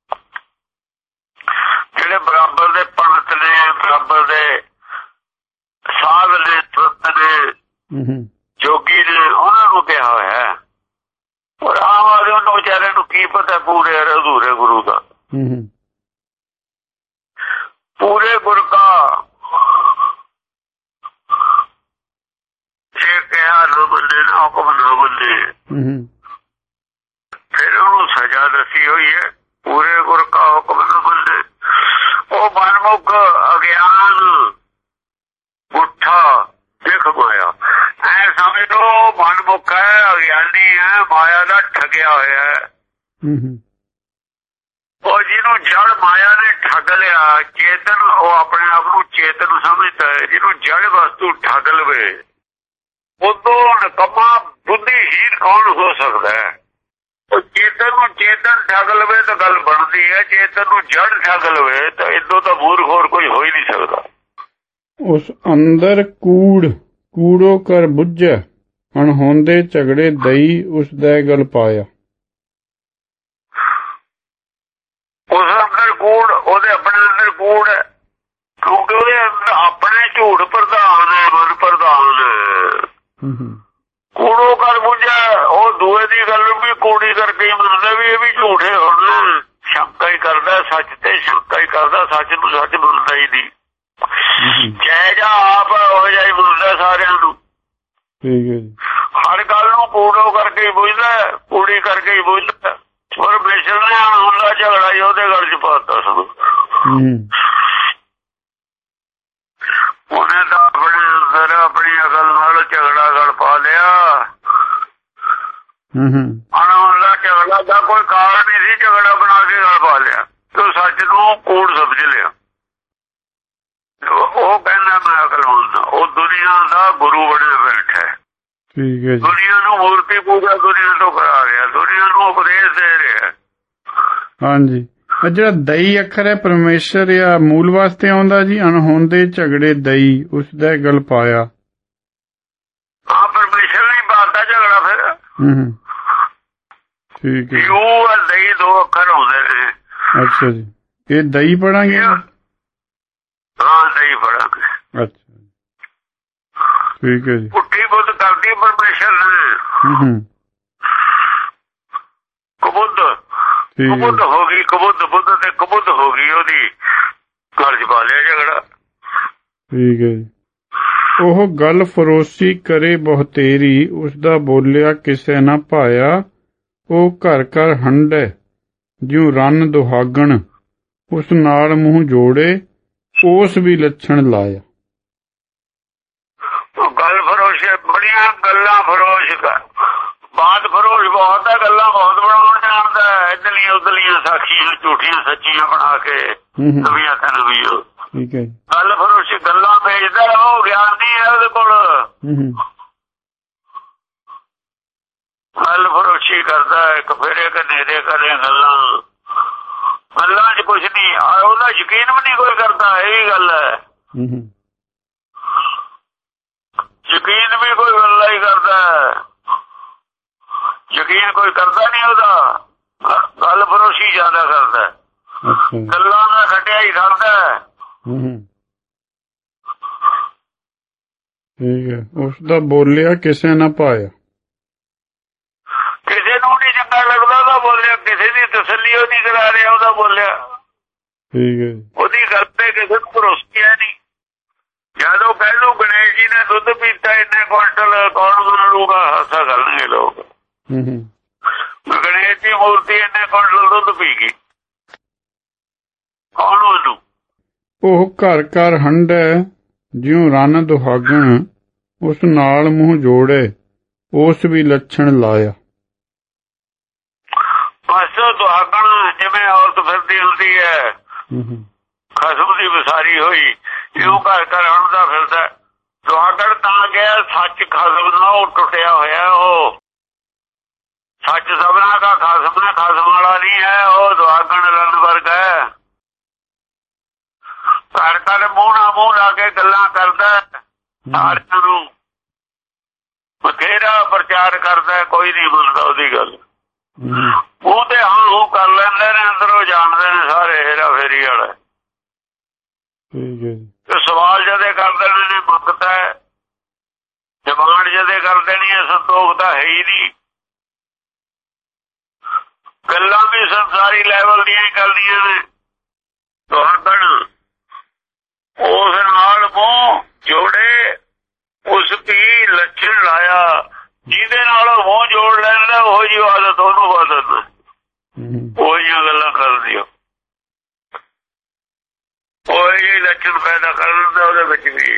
ਜਿਹੜੇ ਬਰਾਬਰ ਦੇ ਪੰਡਤ ਨੇ, ਬਰਾਬਰ ਦੇ ਸਾਧ ਨੇ, ਸੰਤ ਨੇ, ਜੋਗੀ ਨੇ, ਉਹਨਾਂ ਨੂੰ ਕਿਹਾ ਹੋਇਆ। ਔਰ ਆਮ ਆਦਮੀ ਨੂੰ ਵਿਚਾਰੇ ਨੂੰ ਕੀ ਪਤਾ ਪੂਰੇ ਅਧੂਰੇ ਗੁਰੂ ਦਾ। ਪੂਰੇ ਗੁਰ ਕਾ ਇਹ ਕਿਹਾ ਨਾ ਮੰਨੇ, ਨਾ ਹੁਕਮ ਨਾ ਮੰਨੇ, ਫਿਰ ਉਹਨੂੰ ਸਜ਼ਾ ਦੱਸੀ ਹੋਈ ਹੈ। ਪੂਰੇ ਗੁਰ ਕਾ ਹੁਕਮ ਨਾ ਮੰਨੇ, ਉਹ ਮਨਮੁਖ ਅਗਿਆਨ ਮੁੱਠਾ ਬਿਖ ਮਾਇਆ। ਐ ਸਮਝ ਲੋ ਮਨਮੁਖ ਹੈ, ਅਗਿਆਨੀ ਹੈ, ਮਾਇਆ ਦਾ ਠੱਗਿਆ ਹੋਇਆ ਹੈ। ਉਹ ਜਿਹਨੂੰ ਜੜ ਮਾਇਆ ਨੇ ਠੱਗ ਲਿਆ, ਚੇਤਨ ਉਹ ਆਪਣੇ ਆਪ ਨੂੰ ਚੇਤਨ ਸਮਝਦਾ ਹੈ। ਜਿਹਨੂੰ ਜੜ ਵਸਤੂ ਠੱਗ ਲਵੇ ਉਦੋਂ ਨਕਮਾ ਬੁੱਧੀਹੀਨ ਕੌਣ ਹੋ ਸਕਦਾ ਹੈ? ਉਹ ਚੇਤਨ ਨੂੰ ਚੇਤਨ ਠੱਗ ਲਵੇ ਤਾਂ ਗੱਲ ਬਣਦੀ ਹੈ, ਚੇਤਨ ਨੂੰ ਜੜ ਠੱਗ ਲਵੇ ਤਾਂ ਇਦੋਂ ਤਾਂ ਮੂਰਖ ਹੋਰ ਕੋਈ ਹੋ ਹੀ ਨਹੀਂ ਸਕਦਾ। ਉਸ ਅੰਦਰ ਕੂੜ ਕੂੜੋ ਕਰ ਬੁੱਝੈ, ਅਣਹੋਂਦੇ ਝਗੜੇ ਦਈ ਉਸਦਾ ਗਲ ਪਾਇਆ। ਉਸ ਅੰਦਰ ਕੂੜ, ਉਹਦੇ ਆਪਣੇ ਅੰਦਰ ਕੂੜ ਹੈ, ਕਿਉਂਕਿ ਉਹਦੇ ਅੰਦਰ ਆਪਣੇ ਝੂਠ ਪ੍ਰਧਾਨ ਹੈ, ਮਨ ਪ੍ਰਧਾਨ ਹੈ। ਕੂੜੋ ਕਰ ਬੁੱਝੈ, ਉਹ ਦੂਏ ਦੀ ਗੱਲ ਵੀ ਕੂੜੀ ਕਰਕੇ ਹੀ ਮੰਨਦਾ ਵੀ ਇਹ ਵੀ ਝੂਠੇ ਹੁਣ। ਸ਼ੰਕਾ ਹੀ ਕਰਦਾ ਸੱਚ ਤੇ, ਸ਼ੰਕਾ ਹੀ ਕਰਦਾ ਸੱਚ ਨੂੰ, ਸੱਚ ਮੰਨਦਾ ਹੀ ਨਹੀਂ। ਜੈ ਜਾ ਆਪ ਹੋ ਜਾਈ ਬੁੱਝਦਾ ਸਾਰਿਆਂ ਨੂੰ। ਠੀਕ ਹੈ ਜੀ। ਹਰ ਗੱਲ ਨੂੰ ਕੂੜੋ ਕਰਕੇ ਹੀ ਬੁੱਝਦਾ, ਕੂੜੀ ਕਰਕੇ ਹੀ ਬੁੱਝਦਾ। ਪਰਮੇਸ਼ਰ ਨੇ ਹੁੰਦਾ ਝਗੜਾ ਹੀ ਉਹਦੇ ਗੱਲ ਚ ਪਾਤਾ ਸਭ। ਉਹਨੇ ਤਾਂ ਆਪਣੇ ਅੰਦਰ ਆਪਣੀ ਅਕਲ ਨਾਲ ਝਗੜਾ ਗੜ ਪਾ ਲਿਆ। ਅਣਹੋਂਦਾ ਝਗੜਾ ਦਾ ਕੋਈ ਕਾਰਨ ਨਹੀਂ ਸੀ, ਝਗੜਾ ਬਣਾ ਕੇ ਗਲ ਪਾ ਲਿਆ ਤੇ ਸੱਚ ਨੂੰ ਕੂੜ ਸਮਝ ਲਿਆ। ਉਹ ਕਹਿੰਦਾ ਮੈਂ ਅਕਲ ਹੁੰਦਾ, ਉਹ ਦੁਨੀਆ ਦਾ ਗੁਰੂ ਬਣਿਆ ਬੈਠਾ। ਠੀਕ ਹੈ। ਦੁਨੀਆ ਨੂੰ ਮੂਰਤੀ ਪੂਜਾ ਦੁਨੀਆ ਤੋਂ ਕਰਾ ਰਿਹਾ, ਦੁਨੀਆ ਨੂੰ ਉਪਦੇਸ਼ ਦੇ ਰਿਹਾ। ਹਾਂਜੀ। ਜਿਹੜਾ ਦਈ ਅੱਖਰ ਹੈ ਪਰਮੇਸ਼ਰ ਜਾਂ ਮੂਲ ਵਾਸਤੇ ਆਉਂਦਾ ਜੀ, ਅਣਹੋਂਦੇ ਝਗੜੇ ਦਈ, ਉਸਦਾ ਗਲ ਪਾਇਆ। ਹਾਂ, ਪਰਮੇਸ਼ਰ ਨੇ ਪਾਤਾ ਝਗੜਾ ਫਿਰ। ਹੂੰ, ਠੀਕ ਹੈ। ਯੂ ਔਰ ਦਈ ਦੋ ਅੱਖਰ ਹੁੰਦੇ ਨੇ। ਅੱਛਾ ਜੀ, ਇਹ ਦਈ ਪੜਾਂਗੇ? ਹਾਂ, ਦਈ ਪੜਾਂਗੇ। ਅੱਛਾ, ਠੀਕ ਹੈ ਜੀ। ਪੁੱਠੀ ਬੁੱਧ ਕਰਦੀ ਪਰਮੇਸ਼ਰ ਨੇ। ਹੂੰ, ਕਬੁੱਧ ਕਬੁੱਧ ਹੋ ਗਈ, ਕਬੁੱਧ ਬੁੱਧ ਤੇ ਕਬੁੱਧ ਹੋ ਗਈ, ਉਹਦੀ ਘਰ ਚ ਪਾ ਲਿਆ ਝਗੜਾ। ਠੀਕ ਹੈ ਜੀ। ਉਹ ਗੱਲ ਫਰੋਸੀ ਕਰੇ ਬਹੁਤੇਰੀ, ਉਸਦਾ ਬੋਲਿਆ ਕਿਸੇ ਨਾ ਭਾਇਆ। ਉਹ ਘਰ ਘਰ ਹੰਢੈ ਜਿਉ ਰੰਨ ਦੁਹਾਗਣ, ਉਸ ਨਾਲ ਮੂੰਹ ਜੋੜੇ, ਉਸ ਵੀ ਲੱਛਣ ਲਾਇਆ। ਗੱਲ ਫਰੋਸ਼, ਬੜੀਆਂ ਗੱਲਾਂ ਫਰੋਸ਼ ਕਰ, ਬਾਤ ਫਰੋਸ਼ ਬਹੁਤ ਹੈ, ਗੱਲਾਂ ਬਹੁਤ ਬਣਾਉਣ ਜਾਣਦਾ। ਇਧਰਲੀਆਂ ਉਧਰਲੀਆਂ ਸਾਖੀਆਂ ਝੂਠੀਆਂ ਸੱਚੀਆਂ ਬਣਾ ਕੇ ਨਵੀਆਂ ਤੇ ਨਵੀਆਂ। ਠੀਕ ਹੈ। ਗੱਲ ਫਰੋਸ਼, ਗੱਲਾਂ ਵੇਚਦਾ, ਉਹ ਗਿਆਨ ਨਹੀਂ ਹੈ ਉਹਦੇ ਕੋਲ। ਗੱਲ ਫਰੋਸ਼ੀ ਕਰਦਾ, ਇੱਕ ਫੇਰੇ ਕਨੇਰੇ ਕਰੇ ਗੱਲਾਂ, ਗੱਲਾਂ ਚ ਕੁਛ ਨਹੀਂ, ਉਹਦਾ ਯਕੀਨ ਵੀ ਨਹੀਂ ਕੋਈ ਕਰਦਾ। ਇਹ ਗੱਲ ਹੈ, ਯਕੀਨ ਵੀ ਕੋਈ ਗੱਲਾਂ ਹੀ ਕਰਦਾ, ਯਕੀਨ ਕੋਈ ਕਰਦਾ ਨਹੀਂ ਉਹਦਾ। ਗੱਲ ਫਰੋਸ਼ੀ ਜ਼ਿਆਦਾ ਕਰਦਾ, ਗੱਲਾਂ ਦਾ ਖੱਟਿਆ ਹੀ ਕਰਦਾ। ਠੀਕ ਹੈ। ਉਸਦਾ ਬੋਲਿਆ ਕਿਸੇ ਨਾ ਪਾਇਆ। ਕਿਸੇ ਨੂੰ ਨਹੀਂ ਚੰਗਾ ਲੱਗਦਾ ਉਹਦਾ ਬੋਲਿਆ, ਕਿਸੇ ਦੀ ਤਸੱਲੀ ਉਹ ਨਹੀਂ ਕਰਾ ਰਿਹਾ ਉਹਦਾ ਬੋਲਿਆ। ਠੀਕ ਹੈ। ਉਹਦੀ ਗੱਲ ਤੇ ਕਿਸੇ ਨੂੰ ਭਰੋਸਾ ਨਹੀਂ। ਜਦੋਂ ਕਹਿ ਲੂ ਗਣੇਸ਼ ਜੀ ਨੇ ਦੁੱਧ ਪੀਤਾ ਇੰਨੇ ਕੁਇੰਟਲ, ਕੌਣ ਬਣਾ ਲੂਗਾ? ਹਾਸਾ ਕਰਨਗੇ ਲੋਕ। ਗਣੇਸ਼ ਦੀ ਮੂਰਤੀ ਇੰਨੇ ਕੁਇੰਟਲ ਦੁੱਧ ਪੀ ਗਈ, ਕੌਣ ਉਹਨੂੰ? ਉਹ ਘਰ ਘਰ ਹੰਢੈ ਜਿਉ ਰੰਨ ਦੁਹਾਗਣ, ਉਸ ਨਾਲ ਮੂੰਹ ਜੋੜੇ, ਉਸ ਵੀ ਲੱਛਣ ਲਾਇਆ। ਬਸ ਦੁਹਾਗਣ ਜਿਵੇਂ ਔਰਤ ਫਿਰਦੀ ਹੁੰਦੀ ਹੈ, ਖਸਮ ਦੀ ਵਿਸਾਰੀ ਹੋਈ, ਇਉਂ ਘਰ ਘਰ ਹੰਢਦਾ ਫਿਰਦਾ। ਦੁਹਾਗਣ ਤਾਂ ਗਿਆ ਸੱਚ ਖਸਮ ਦਾ, ਉਹ ਟੁੱਟਿਆ ਹੋਇਆ। ਉਹ ਸੱਚ ਸਭਨਾ ਦਾ ਖਸਮ ਹੈ, ਖਸਮ ਵਾਲਾ ਨਹੀਂ ਹੈ ਉਹ। ਦੁਹਾਗਣ ਲੰਨ ਵਰਗਾ ਹੈ, ਘਰ ਘਰ ਮੂੰਹ ਨਾਲ ਮੂੰਹ ਲਾ ਕੇ ਗੱਲਾਂ ਕਰਦਾ, ਸਾਰਿਆਂ ਨੂੰ ਬਥੇਰਾ ਪ੍ਰਚਾਰ ਕਰਦਾ, ਕੋਈ ਨਹੀਂ ਮੰਨਦਾ ਉਹਦੀ ਗੱਲ। ਮੂੰਹ ਤੇ ਹਾਂ ਹੂੰ ਕਰ ਲੈਂਦੇ ਨੇ, ਅੰਦਰੋਂ ਜਾਣਦੇ ਨੇ ਸਾਰੇ ਹੇਰਾ ਫੇਰੀ ਵਾਲਾ। ਤੇ ਸਵਾਲ ਜਦੇ ਕਰ ਦੇਣੇ ਨੇ ਮੁਕਤ ਹੈ, ਜ਼ਬਾਨ ਜਦੇ ਕਰ ਦੇਣੀ ਹੈ, ਸੰਤੋਖ ਤਾਂ ਹੈ ਹੀ ਨਹੀਂ। ਗੱਲਾਂ ਵੀ ਸੰਸਾਰੀ ਲੈਵਲ ਦੀਆਂ ਹੀ ਕਰਦੀਆਂ ਨੇ। ਦੁਹਾਗਣ ਉਸ ਨਾਲ ਮੂੰਹ ਜੋੜੇ, ਉਸ ਦੀ ਲੱਛਣ ਲਾਇਆ। ਜਿਹਦੇ ਨਾਲ ਮੂੰਹ ਜੋੜ ਲੈਂਦਾ ਉਹ ਜਿਹੀ ਆਦਤ ਉਹਨੂੰ ਆਦਤ, ਉਹ ਜਿਹੀਆਂ ਗੱਲਾਂ ਕਰਦੀਆਂ, ਉਹ ਜਿਹੇ ਲੱਛਣ ਪੈਦਾ ਕਰ ਦਿੰਦਾ ਉਹਦੇ ਵਿੱਚ ਵੀ।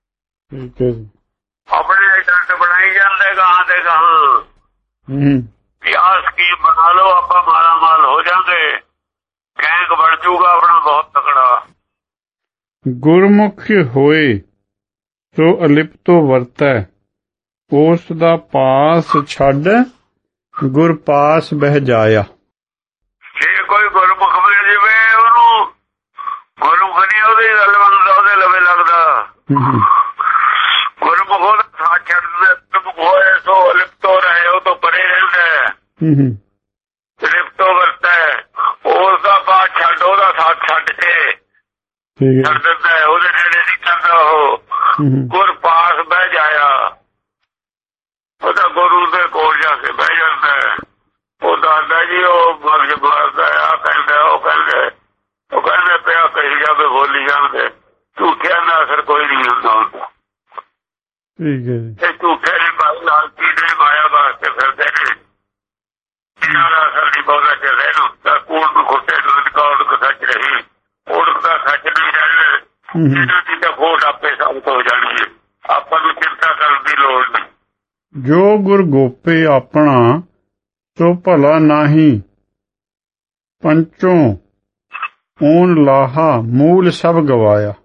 ਆਪਣੇ ਏਜੰਟ ਬਣਾਈ ਜਾਂਦੇ ਗਾਹਾਂ ਤੇ ਗਾਹਾਂ, ਆਹ ਸਕੀਮ ਬਣਾ ਲਓ, ਆਪਾਂ ਮਾਲਾ ਮਾਲ ਹੋ ਜਾਂਦੇ, ਗੈਂਗ ਬਣ ਜੂਗਾ ਆਪਣਾ ਬਹੁਤ ਤਕੜਾ। ਗੁਰਮੁਖ ਹੋਏ ਸੋ ਅਲਿਪਤੋ ਵਰਤੈ, ਉਸ ਦਾ ਪਾਸ ਛੱਡ ਗੁਰ ਪਾਸ ਬਹਿ ਜਾਇਆ। ਜੇ ਕੋਈ ਗੁਰਮੁਖ ਮਿਲ ਜਾਵੇ ਉਹਨੂੰ, ਗੁਰਮੁਖ ਨਹੀਂ ਉਹਦੀ ਗੱਲ ਬਣਦਾ, ਉਹਦੇ ਲਵੇ ਲੱਗਦਾ। ਗੁਰਮੁਖ ਉਹਦਾ ਸਾਥ ਛੱਡ ਦਿੰਦਾ। ਗੁਰਮੁਖ ਹੋਏ ਸੋ ਅਲਿਪਤੋ ਰਹੇ, ਉਹ ਤੋਂ ਪਰੇ ਰਹਿੰਦਾ। ਲਿਪਤੋ ਵਰਤੈ, ਉਸ ਦਾ ਪਾਸ ਛੱਡ, ਉਹਦਾ ਸਾਥ ਛੱਡ ਕੇ ਛੱਡ ਦਿੰਦਾ, ਉਹਦੇ ਨੇੜੇ ਨਹੀਂ ਕਰਦਾ। ਉਹ ਗੁਰ ਪਾਸ ਬਹਿ ਜਾਇਆ, ਉਹਦਾ ਗੁਰੂ ਦੇ ਕੋਲ ਜਾ ਕੇ ਬਹਿ ਜਾਂਦਾ। ਉਹ ਦੱਸਦਾ ਜੀ ਉਹ ਬਖਸ਼ ਮਾਰਦਾ, ਆ ਕਹਿੰਦਾ, ਉਹ ਕਹਿੰਦੇ, ਉਹ ਕਹਿੰਦੇ ਪਿਆ ਕਹੀ ਜਾਵੇ, ਬੋਲੀ ਜਾਣਗੇ, ਝੂਠਿਆਂ ਦਾ ਅਸਰ ਕੋਈ ਨਹੀਂ ਹੁੰਦਾ ਹੁੰਦਾ। ਠੀਕ ਹੈ ਜੀ। ਇਹ ਝੂਠੇ ਨੇ ਭਾਈ ਲਾਲਚੀ ਨੇ ਮਾਇਆ ਵਾਸਤੇ ਫਿਰਦੇ ਨੇ। ਇਹਨਾਂ ਦਾ ਅਸਲ ਨਹੀਂ ਬਹੁਤਾ ਚੱਲੇ ਨੂੰ ਤਾਂ ਕੂੜ ਨੂੰ ਖੁੱਟੇ ਨੂੰ ਕੌੜ ਸੱਚ ਰਹੀ ਉੜਕ ਦਾ ਸੱਚ ਨਹੀਂ ਰਹਿਣਾ। ਇਹਨਾਂ ਦੀ ਤਾਂ ਖੋਟ ਆਪੇ ਸਾਬਤ ਹੋ ਜਾਣੀ ਹੈ। ਆਪਾਂ ਨੂੰ ਚਿੰਤਾ ਕਰਨ ਦੀ ਲੋੜ ਨਹੀਂ। ਜੋ ਗੁਰ ਗੋਪੇ ਆਪਣਾ ਸੋ ਭਲਾ ਨਾਹੀ ਪੰਚੋਂ ਊਨ ਲਾਹਾ ਮੂਲ ਸਭ ਗਵਾਇਆ।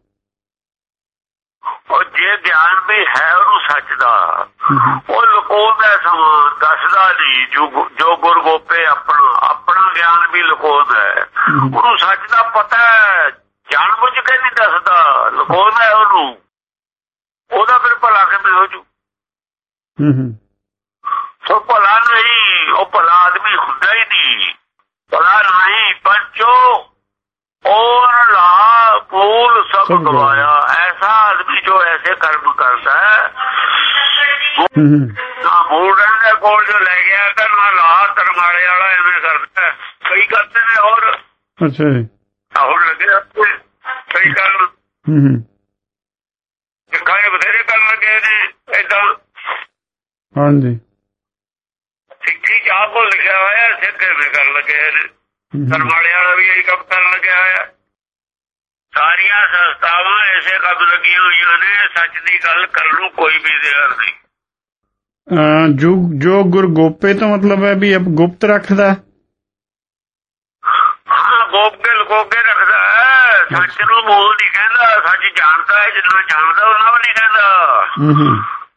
ਉਹ ਜੇ ਗਿਆਨ ਵੀ ਹੈ ਉਹਨੂੰ ਸੱਚ ਦਾ ਉਹ ਲੁਕੋਦਾ ਸਮਾਂ ਦੱਸਦਾ ਨਹੀਂ। ਜੋ ਗੁਰ ਗੋਪੇ ਆਪਣਾ ਆਪਣਾ ਗਿਆਨ ਵੀ ਲੁਕੋਦਾ ਉਹਨੂੰ ਸੱਚ ਦਾ ਪਤਾ ਹੈ ਜਾਣ ਬੁੱਝ ਕੇ ਨਹੀਂ ਦੱਸਦਾ ਲੁਕੋਦਾ ਉਹਨੂੰ। ਉਹਦਾ ਫਿਰ ਭਲਾ ਕਿਵੇਂ ਹੋ ਜੂ? ਸੋ ਭਲਾ ਨਹੀਂ ਉਹ ਭਲਾ ਆਦਮੀ ਹੁੰਦਾ ਹੀ ਨਹੀਂ। ਭਲਾ ਨਹੀਂ ਪੰਚੋ और ला फूल सब गवाया। ऐसा आदमी जो ऐसे कर्म करता है ना मूल रहने को जो ले गया था ना ला तरमाड़े वाला एवं करता है। कई करते हैं और अच्छा और लगे कई कर दिखाए बथेरे कर लगे ने ऐसा। हाँ जी सिक्खी चाह को लिखा हुआ है सिक्के में कर लगे तरमाड़े वाला भी यही काम कर लगे है। सारिया संस्थावां ऐसे कब लगी हुई ने सच की गल कर लू कोई भी देर नहीं। जो जो गुरु गोपे तो मतलब है भी अब गुप्त रखदा। हाँ गोप के लुको के रखदा है। सच नूं मूल नहीं कहंदा सच जानता है जिन्ना जानदा उन्ना भी नहीं कहंदा।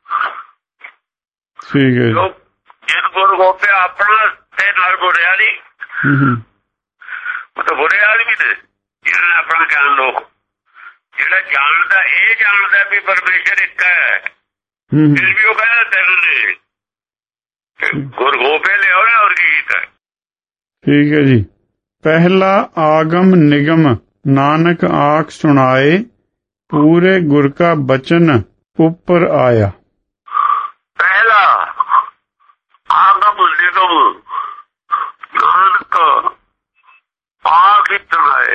ठीक है जिन गुरु गोपे अपना ते नाल बुरिया नहीं तो बुरे आदमी ने जिन्होंने अपना ज्ञान लोग ਜਿਹੜਾ ਜਾਣਦਾ ਇਹ ਜਾਣਦਾ ਵੀ ਪਰਮੇਸ਼ਰ ਇੱਕ ਹੈ ਫਿਰ ਵੀ ਉਹ ਕਹਿੰਦਾ ਤੈਨੂੰ ਨੇ ਗੁਰ ਗੋਪੇ ਲਿਆਓ ਨਾ ਹੋਰ ਕੀ ਕੀਤਾ। ਠੀਕ ਹੈ ਜੀ। ਪਹਿਲਾ ਆਗਮ ਨਿਗਮ ਨਾਨਕ ਆਖ ਸੁਣਾਏ ਪੂਰੇ ਗੁਰ ਕਾ ਬਚਨ ਉੱਪਰ ਆਇਆ। ਪਹਿਲਾ ਆਗਮ ਨਿਗਮ ਨਾਨਕ ਆਖ ਸੁਣਾਏ।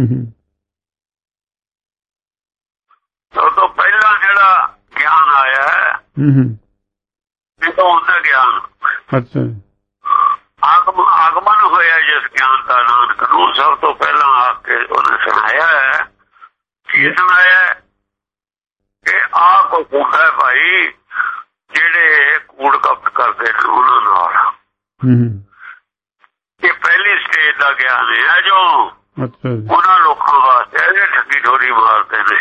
ਸਭ ਤੋਂ ਪਹਿਲਾਂ ਜਿਹੜਾ ਗਿਆਨ ਆਇਆ ਹੈ ਇਹ ਤਾਂ ਉਹਦਾ ਗਿਆਨ ਅੱਛਾ ਆਗਮ ਆਗਮਨ ਹੋਇਆ ਜਿਸ ਗਿਆਨ ਦਾ ਨਾਨਕ ਨੂੰ ਸਭ ਤੋਂ ਪਹਿਲਾਂ ਆ ਕੇ ਉਹਨੇ ਸੁਣਾਇਆ ਹੈ। ਕੀ ਸੁਣਾਇਆ ਕਿ ਆਹ ਕੋ ਹੁੰਦਾ ਭਾਈ ਜਿਹੜੇ ਕੂੜ ਕਪਟ ਕਰਦੇ ਨੇ ਉਹਨਾਂ ਨਾਲ। ਇਹ ਪਹਿਲੀ ਸਟੇਜ ਦਾ ਗਿਆਨ ਹੈ ਜੋ ਉਹਨਾਂ ਲੋਕਾਂ ਵਾਸਤੇ ਇਹ ਠੱਗੀ ਠੋਰੀ ਮਾਰਦੇ ਨੇ।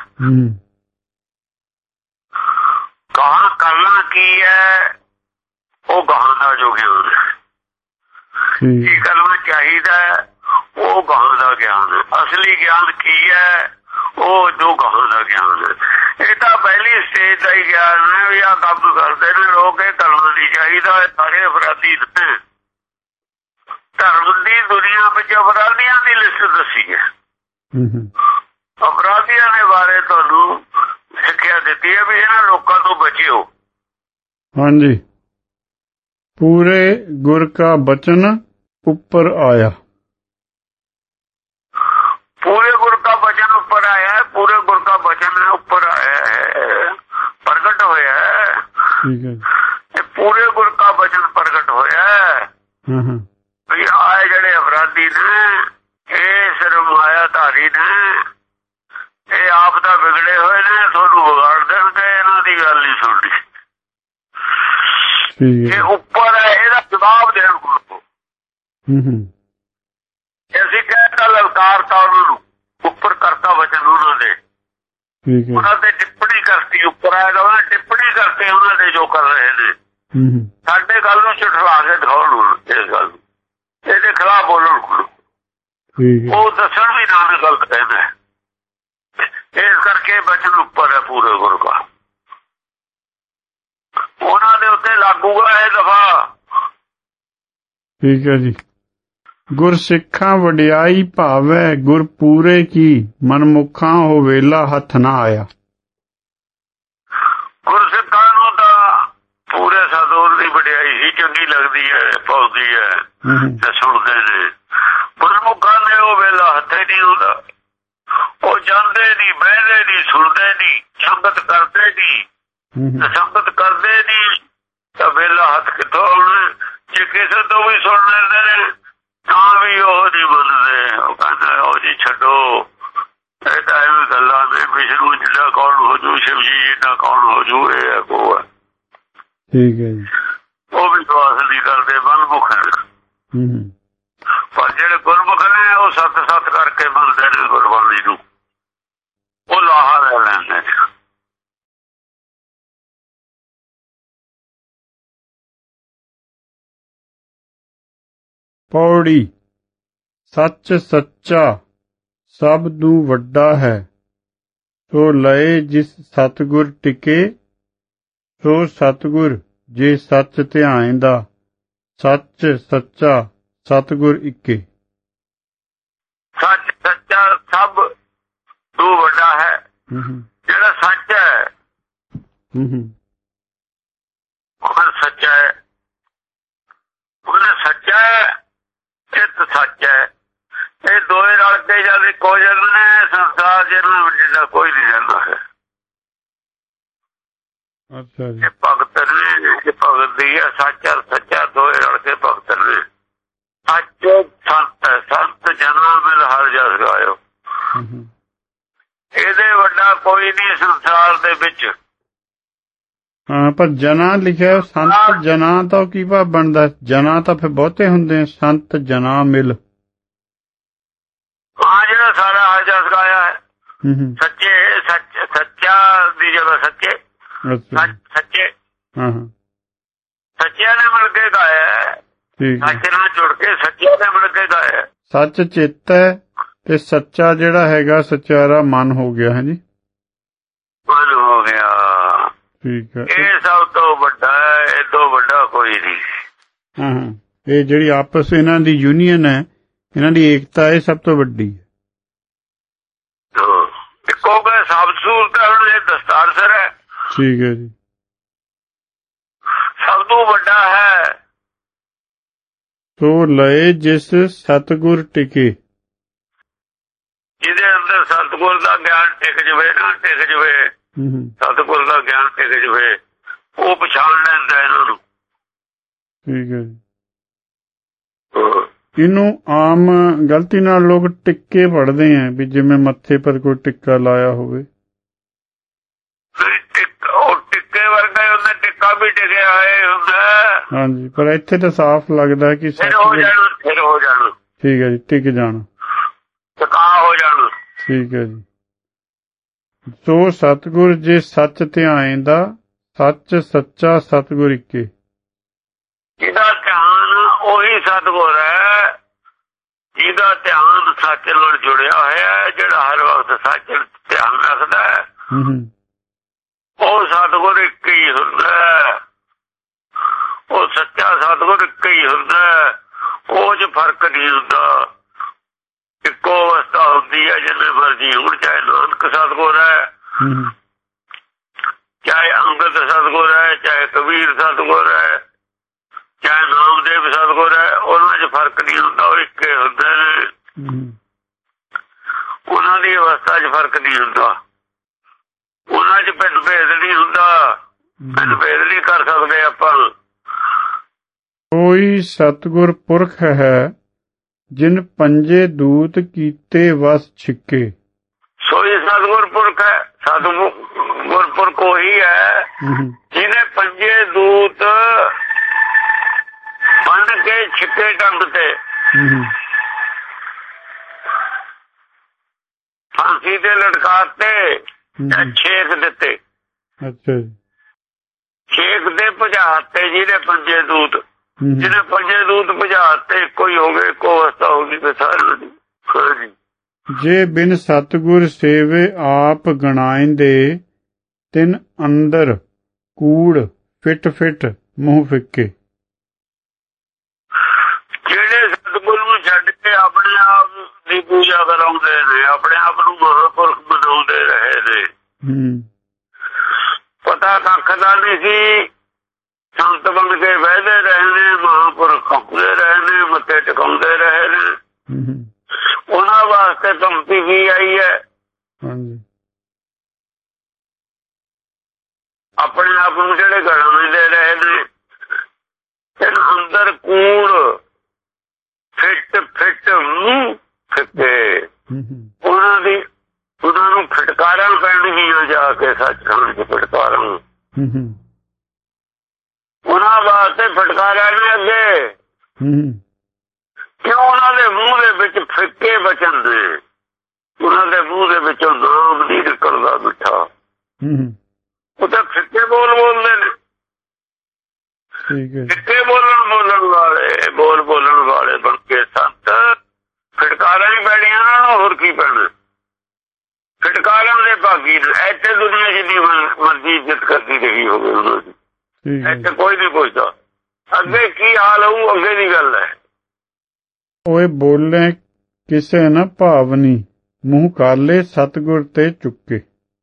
ਗਾਹਾਂ ਕਰਨਾ ਕੀ ਹੈ ਉਹ ਗਾਹਾਂ ਦਾ ਜੋ ਗਿਆਨ ਹੈ। ਕੀ ਕਰਨਾ ਚਾਹੀਦਾ ਉਹ ਗਾਹਾਂ ਦਾ ਗਿਆਨ ਹੈ। ਅਸਲੀ ਗਿਆਨ ਕੀ ਹੈ ਉਹ ਜੋ ਗਾਹਾਂ ਦਾ ਗਿਆਨ ਹੈ। ਇਹ ਤਾਂ ਪਹਿਲੀ ਸਟੇਜ ਦਾ ਹੀ ਗਿਆਨ ਹੈ ਵੀ ਆਹ ਕੰਮ ਕਰਦੇ ਨੇ ਲੋਕ ਇਹ ਕਰਨਾ ਨਹੀਂ ਚਾਹੀਦਾ। ਸਾਰੇ ਅਪਰਾਧੀ ਨੇ। ਧਰਮ ਦੀ ਦੁਨੀਆ ਵਿੱਚ ਅਪਰਾਧੀਆਂ ਦੀ ਲਿਸਟ ਦੱਸੀ ਹੈ। ਅਪਰਾਧੀਆਂ ਦੇ ਬਾਰੇ ਤੁਹਾਨੂੰ ਸਿੱਖਿਆ ਦਿੱਤੀ ਹੈ ਵੀ ਇਹਨਾਂ ਲੋਕਾਂ ਤੋਂ ਬਚਿਓ। ਹਾਂਜੀ ਪੂਰੇ ਗੁਰ ਕਾ ਬਚਨ ਉੱਪਰ ਆਇਆ। ਪੂਰੇ ਗੁਰ ਕਾ ਬਚਨ ਉੱਪਰ ਆਇਆ ਹੈ। ਪੂਰੇ ਗੁਰ ਕਾ ਬਚਨ ਉੱਪਰ ਆਇਆ ਹੈ ਪ੍ਰਗਟ ਹੋਇਆ ਹੈ। ਠੀਕ ਹੈ ਪੂਰੇ ਗੁਰ ਕਾ ਬਚਨ ਪ੍ਰਗਟ ਹੋਇਆ ਹੈ ਵੀ ਆਏ ਜਿਹੜੇ ਅਪਰਾਧੀ ਨੇ ਇਹ ਸਿਰਫ ਮਾਇਆ ਧਾਰੀ ਨੇ ਇਹ ਆਪ ਤਾਂ ਵਿਗੜੇ ਹੋਏ ਨੇ ਤੁਹਾਨੂੰ ਵਿਗਾੜ ਦੇਣਗੇ। ਇਹਨਾਂ ਦੀ ਗੱਲ ਨਹੀਂ ਸੁਣਨੀ। ਇਹ ਉੱਪਰ ਹੈ ਇਹਦਾ ਜਵਾਬ ਦੇਣ ਕੋਲ ਅਸੀਂ ਕਹਿੰਦਾ ਲਲਕਾਰਤਾ ਉਹਨਾਂ ਨੂੰ ਉੱਪਰ ਕਰਤਾ ਵਚਨ ਉਹਨਾਂ ਦੇ ਉਹਨਾਂ ਤੇ ਟਿੱਪਣੀ ਕਰਤੀ ਉੱਪਰ ਆਏਗਾ ਉਹਨਾਂ ਟਿੱਪਣੀ ਕਰਤੀ ਉਹਨਾਂ ਦੇ ਜੋ ਕਰ ਰਹੇ ਨੇ। ਸਾਡੇ ਗੱਲ ਨੂੰ ਝੁਠਲਾ ਕੇ ਦਿਖਾਉਣ ਇਸ ਗੱਲ ਨੂੰ ਇਹਦੇ ਖਿਲਾਫ ਬੋਲਣ ਉਹ ਦੱਸਣ ਵੀ ਨਾਮ ਗਲਤ ਕਹਿੰਦਾ। ਇਸ ਕਰਕੇ ਬਚਨ ਉੱਪਰ ਹੈ ਪੂਰੇ ਗੁਰੂ ਦਾ ਉਹਨਾਂ ਦੇ ਉੱਤੇ ਲਾਗੂਗਾ ਇਹ ਦਫਾ। ਠੀਕ ਹੈ ਜੀ। ਗੁਰ ਸਿੱਖਾਂ ਵਡਿਆਈ ਭਾਵੈ ਗੁਰ ਪੂਰੇ ਕੀ ਮਨਮੁਖਾਂ ਹੋ ਵੇਲਾ ਹੱਥ ਨਾ ਆਇਆ। ਗੁਰ ਸਿੱਖਾਂ ਨੂੰ ਤਾਂ ਪੂਰੇ ਸਾਧੂ ਦੀ ਵਡਿਆਈ ਹੀ ਚੰਗੀ ਲੱਗਦੀ ਹੈ ਪਾਉਂਦੀ ਹੈ ਤੇ ਸੁਣਦੇ ਨੇ। ਮਨਮੁਖਾਂ ਨੇ ਉਹ ਵੇਲਾ ਹੱਥੇ ਨਹੀਂ ਹੁੰਦਾ। ਉਹ ਜਾਂਦੇ ਨਹੀਂ ਬਹਿੰਦੇ ਨਹੀਂ ਸੁਣਦੇ ਨਹੀਂ ਸੰਗਤ ਕਰਦੇ ਨਹੀਂ ਸੰਗਤ ਕਰਦੇ ਨਹੀਂ ਤਾਂ ਵੇਲਾ ਹੱਥ ਕਿੱਥੋਂ ਆਉਣਾ। ਜੇ ਕਿਸੇ ਤੋਂ ਵੀ ਸੁਣ ਲੈਂਦੇ ਨੇ ਤਾਂ ਵੀ ਉਹ ਨਹੀਂ ਮੰਨਦੇ। ਉਹ ਕਹਿੰਦੇ ਉਹ ਜੀ ਛੱਡੋ, ਇਹ ਤਾਂ ਐਵੇਂ ਗੱਲਾਂ ਨੇ, ਵਿਸ਼ਨੂੰ ਜਿੱਡਾ ਕੌਣ ਹੋ ਜੂ, ਸ਼ਿਵ ਜੀ ਜਿੱਡਾ ਕੌਣ ਹੋ ਜੂ, ਇਹ ਹੈ ਕੋ ਹੈ। ਠੀਕ ਹੈ ਜੀ। ਉਹ ਵਿਸ਼ਵਾਸ ਨਹੀਂ ਕਰਦੇ, ਮਨਮੁਖ ਨੇ। ਪਰ ਜਿਹੜੇ ਗੁਰਮੁਖ ਨੇ ਉਹ ਸੱਤ ਸੱਤ ਕਰਕੇ ਮੰਨਦੇ ਨੇ ਗੁਰਬਾਣੀ ਨੂੰ, ਉਹ ਲਾਹਾ ਲੈ ਲੈਂਦੇ ਨੇ। ਪੌੜੀ। ਸੱਚ ਸੱਚਾ ਸਭ ਨੂੰ ਵੱਡਾ ਹੈ, ਸੋ ਲਏ ਜਿਸ ਸਤਿਗੁਰ ਟਿਕੇ, ਸੋ ਸਤਿਗੁਰ ਜੇ ਸੱਚ ਧਿਆਇਂਦਾ, ਸੱਚ ਸੱਚਾ ਸਤਿਗੁਰ ਇੱਕੇ। ਸੱਚ ਸੱਚਾ ਸਭ ਤੋਂ ਵੱਡਾ ਹੈ, ਜਿਹੜਾ ਸੱਚ ਹੈ ਉਹ ਸੱਚਾ ਹੈ, ਉਹਨੇ ਸੱਚਾ ਹੈ, ਚਿੱਤ ਸੱਚ ਹੈ। ਇਹ ਦੋਏ ਰਲ ਕੇ ਜਦ ਇੱਕੋ ਜਾਂਦੇ ਨੇ, ਸੰਸਾਰ ਜਿਹਨੂੰ ਜਿੱਦਾਂ ਕੋਈ ਨਹੀਂ ਜਾਂਦਾ ਹੈ। ਅੱਛਾ ਜੀ। ਇਹ ਭਗਤ ਨੇ, ਇਹ ਭਗਤ ਦੀ ਹੈ, ਸੱਚ ਔਰ ਸੱਚਾ ਦੋਏ ਰਲ ਕੇ ਭਗਤ ਨੇ। ਸੱਚ ਸੰਤ ਸੰਤ ਜਨਾਂ ਮਿਲ ਹਰ ਜਸ ਗਾਇਓ। ਇਹਦੇ ਵੱਡਾ ਕੋਈ ਨਹੀਂ ਸੰਸਾਰ ਦੇ ਵਿੱਚ। ਹਾਂ, ਪਰ ਜਨਾ ਲਿਖਿਆ ਸੰਤ ਜਨਾ ਤਾਂ ਕੀ ਭਾਵ ਬਣਦਾ? ਜਨਾ ਤਾਂ ਫਿਰ ਬਹੁਤੇ ਹੁੰਦੇ, ਸੰਤ ਜਨਾ ਮਿਲ। ਹਾਂ, ਜਿਹੜਾ ਸਾਰਾ ਹਰ ਜਸ ਗਾਇਆ ਹੈ, ਸੱਚੇ ਸੱਚ ਸੱਚਾ ਦੀ ਜਗ੍ਹਾ ਸੱਚੇ ਸੱਚੇ ਸੱਚਿਆਂ ਨੇ ਮਿਲ ਕੇ ਗਾਇਆ। ਸੱਚ ਨਾਲ ਜੁੜ ਕੇ ਸੱਚਿਆਂ ਨੇ ਮਿਲ ਕੇ ਗਾਇਆ। ਸੱਚ ਚਿੱਤ ਹੈ ਤੇ ਸੱਚਾ ਜਿਹੜਾ ਹੈਗਾ ਸੱਚਾਰਾ ਮਨ ਹੋ ਗਿਆ ਹੈ ਜੀ। ਮਨ ਹੋ ਗਿਆ। ਠੀਕ ਹੈ। ਇਹ ਸਭ ਤੋਂ ਵੱਡਾ ਹੈ, ਇਹ ਤੋਂ ਵੱਡਾ ਕੋਈ ਨਹੀਂ। ਹਾਂ ਹਾਂ, ਇਹ ਜਿਹੜੀ ਆਪਸ ਇਹਨਾਂ ਦੀ ਯੂਨੀਅਨ ਹੈ, ਇਹਨਾਂ ਦੀ ਏਕਤਾ, ਇਹ ਸਭ ਤੋਂ ਵੱਡੀ ਹੈ। ਇੱਕੋ ਗਏ ਸਭ ਸੂਰਤ ਹੈ, ਇਹ ਦਸਤਾਰ ਸਰ ਹੈ। ਠੀਕ ਹੈ ਜੀ। ਸਭ ਤੋਂ ਵੱਡਾ ਹੈ। ਸੋ ਲਏ ਜਿਸ ਸਤਿਗੁਰ ਟਿਕੇ, ਜਿਹਦੇ ਅੰਦਰ ਸਤਿਗੁਰ ਦਾ ਗਿਆਨ ਟਿਕ ਜਵੇ ਨਾ, ਟਿਕ ਜਵੇ ਸਤਿਗੁਰ ਦਾ ਗਿਆਨ ਟਿਕ ਜਵੇ, ਉਹ ਪਛਾਣ ਲੈਂਦਾ ਇਹਨਾਂ ਨੂੰ। ਠੀਕ ਹੈ ਜੀ। ਇਹਨੂੰ ਆਮ ਗਲਤੀ ਨਾਲ ਲੋਕ ਟਿੱਕੇ ਪੜ੍ਹਦੇ ਆ, ਵੀ ਜਿਵੇਂ ਮੱਥੇ ਪਰ ਕੋਈ ਟਿੱਕਾ ਲਾਇਆ ਹੋਵੇ। ਉਹ ਟਿੱਕੇ ਵਰਗਾ ਉਹਨੇ ਟਿੱਕਾ ਵੀ ਟਿਕਿਆ ਹੋਇਆ ਹੁੰਦਾ। ਹਾਂਜੀ, ਪਰ ਇੱਥੇ ਤਾਂ ਸਾਫ਼ ਲੱਗਦਾ ਕਿ ਫਿਰ ਹੋ ਜਾਣਾ, ਫਿਰ ਹੋ ਜਾਣਾ। ਠੀਕ ਹੈ ਜੀ, ਟਿਕ ਜਾਣਾ, ਟਿਕਾ ਹੋ ਜਾਣਾ। ਠੀਕ ਹੈ ਜੀ। ਸੋ ਸਤਿਗੁਰ ਜੇ ਸੱਚ ਧਿਆਇਂਦਾ, ਸੱਚ ਸੱਚਾ ਸਤਿਗੁਰ ਇੱਕੇ। ਜਿਹਦਾ ਧਿਆਨ ਉਹੀ ਸਤਿਗੁਰ ਹੈ, ਜਿਹਦਾ ਧਿਆਨ ਸੱਚ ਨਾਲ ਜੁੜਿਆ ਹੋਇਆ, ਜਿਹੜਾ ਹਰ ਵਕਤ ਸੱਚ ਧਿਆਨ ਰੱਖਦਾ ਹੈ, ਉਹ ਸਤਿਗੁਰ ਇੱਕ ਹੀ ਹੁੰਦਾ। ਉਹ ਸੱਚਾ ਸਤਿਗੁਰ ਇੱਕ ਹੀ ਹੁੰਦਾ, ਉਹ 'ਚ ਫਰਕ ਨਹੀਂ ਹੁੰਦਾ। ਇੱਕੋ ਅਵਸਥਾ ਹੁੰਦੀ ਹੈ, ਜਿੰਨੇ ਮਰਜ਼ੀ ਹੁਣ, ਚਾਹੇ ਨਾਨਕ ਸਤਿਗੁਰ ਹੈ, ਚਾਹੇ ਅੰਗਦ ਸਤਿਗੁਰ ਹੈ, ਚਾਹੇ ਕਬੀਰ ਸਤਿਗੁਰ ਹੈ, ਚਾਹੇ ਨਾਮਦੇਵ ਸਤਿਗੁਰ ਹੈ, ਉਹਨਾਂ 'ਚ ਫਰਕ ਨਹੀਂ ਹੁੰਦਾ। ਉਹ ਇੱਕੇ ਹੁੰਦੇ ਨੇ, ਉਹਨਾਂ ਦੀ ਅਵਸਥਾ 'ਚ ਫਰਕ ਨਹੀਂ ਹੁੰਦਾ। ਉਹਨਾਂ 'ਚ ਭਿੰਨ ਭੇਦ ਨਹੀਂ ਹੁੰਦਾ, ਭਿੰਨ ਭੇਦ ਨਹੀਂ ਕਰ ਸਕਦੇ ਆਪਾਂ। ਕੋਈ ਸਤਿਗੁਰ ਪੁਰਖ ਹੈ, ਜਿਨ ਪੰਜੇ ਦੂਤ ਕੀਤੇ ਵਸ ਛਿੱਕੇ। ਸੋਈ ਸਤਿਗੁਰ ਪੁਰਖ ਹੈ। ਸਤਿਗੁਰ ਪੁਰਖ ਉਹੀ ਹੈ ਜਿਹਨੇ ਪੰਜੇ ਦੂਤ ਬਣ ਕੇ ਛਿੱਕੇ ਟੰਗ ਤੇ ਫਾਂਸੀ ਤੇ ਲਟਕਾਤੇ, ਛੇਕ ਦਿੱਤੇ। ਅੱਛਾ ਜੀ। ਛੇਕ ਦੇ ਭਜਾਤੇ ਜਿਹਨੇ ਪੰਜੇ ਦੂਤ, ਜਿਹਨੇ ਪੰਜੇ ਦੂਤ ਭਜਾਤੇ, ਕੋਈ ਹੋ ਗਏ, ਇੱਕੋ ਅਵਸਥਾ ਹੋ ਗਈ ਸਾਰੀ। ਜੇ ਬਿਨ ਸਤਿਗੁਰ ਸੇਵੇ ਆਪ ਗਣਾਇਂਦੇ, ਤਿਨ ਅੰਦਰ ਕੂੜ ਫਿੱਟ ਫਿੱਟ ਮੂੰਹ ਫਿੱਕੇ। ਜਿਹੜੇ ਸਤਿਗੁਰ ਨੂੰ ਛੱਡ ਕੇ ਆਪਣੇ ਆਪ ਦੀ ਪੂਜਾ ਕਰਾਉਂਦੇ ਨੇ, ਆਪਣੇ ਆਪ ਨੂੰ ਮਹਾਂਪੁਰਖ ਬਣਾਉਂਦੇ ਰਹੇ ਨੇ, ਪਤਾ ਕੱਖ ਦਾ ਨਹੀਂ ਸੀ, ਸੰਤ ਬਣ ਕੇ ਬਹਿਦੇ ਰਹੇ ਨੇ, ਮਹਾਂਪੁਰਖ ਕੰਪਦੇ ਰਹੇ ਨੇ, ਮੱਥੇ ਟਿਕਾਉਂਦੇ ਰਹੇ ਨੇ। ਉਹਨਾਂ ਵਾਸਤੇ ਧਮਕੀ ਵੀ ਆਈ ਹੈ। ਆਪਣੇ ਆਪ ਨੂੰ ਜਿਹੜੇ ਗਾਲਾਂ ਦੇ ਰਹੇ ਨੇ, ਅੰਦਰ ਕੂੜ ਫਿੱਟ ਫਿੱਟ ਮੂੰਹ ਫਿੱਕੇ, ਉਹਨਾਂ ਦੀ ਉਹਨਾਂ ਨੂੰ ਫਟਕਾਰਾਂ ਪੈਣਗੀਆਂ ਜਾ ਕੇ ਸੱਚਖੰਡ ਚ ਫਟਕਾਰਾਂ, ਉਹਨਾਂ ਵਾਸਤੇ ਫਟਕਾਰਾਂ ਨੇ ਅੱਗੇ, ਕਿਉਂ ਉਹਨਾਂ ਦੇ ਮੂੰਹ ਦੇ ਵਿੱਚ ਫਿੱਕੇ ਬਚਨ ਦੇ, ਉਹਨਾਂ ਦੇ ਮੂੰਹ ਦੇ ਵਿੱਚੋਂ ਨਾਮ ਨਹੀਂ ਨਿਕਲਦਾ ਮਿੱਠਾ, ਉਹ ਤਾਂ ਫਿੱਕੇ ਬੋਲ ਬੋਲਦੇ ਨੇ, ਫਿੱਕੇ ਬੋਲਣ ਬੋਲਣ ਵਾਲੇ ਬੋਲ ਬੋਲਣ ਵਾਲੇ ਬਣ ਕੇ ਸੰਤ ਫਟਕਾਰਾਂ ਹੀ ਪੈਣੀਆਂ ਉਹਨਾਂ ਨੂੰ, ਹੋਰ ਕੀ ਪੈਣਾ, ਫਟਕਾਰਾਂ ਦੇ ਭਾਗੀ ਇੱਥੇ ਦੁਨੀਆ ਜਿੰਨੀ ਮਰਜ਼ੀ ਇੱਜ਼ਤ ਕਰਦੀ ਰਹੀ ਹੋਵੇ ਉਹਨਾਂ ਦੀ, ਇੱਥੇ ਕੋਈ ਨਹੀਂ ਪੁੱਛਦਾ ਅੱਗੇ ਕੀ ਹਾਲ ਹੋਊ, ਅੱਗੇ ਦੀ ਗੱਲ ਹੈ। ਉਹ ਬੋਲੇ ਕਿਸੇ ਨਾ ਭਾਵਨੀ, ਮੂੰਹ ਕਾਲੇ ਸਤਿਗੁਰ ਤੇ ਚੁੱਕੇ,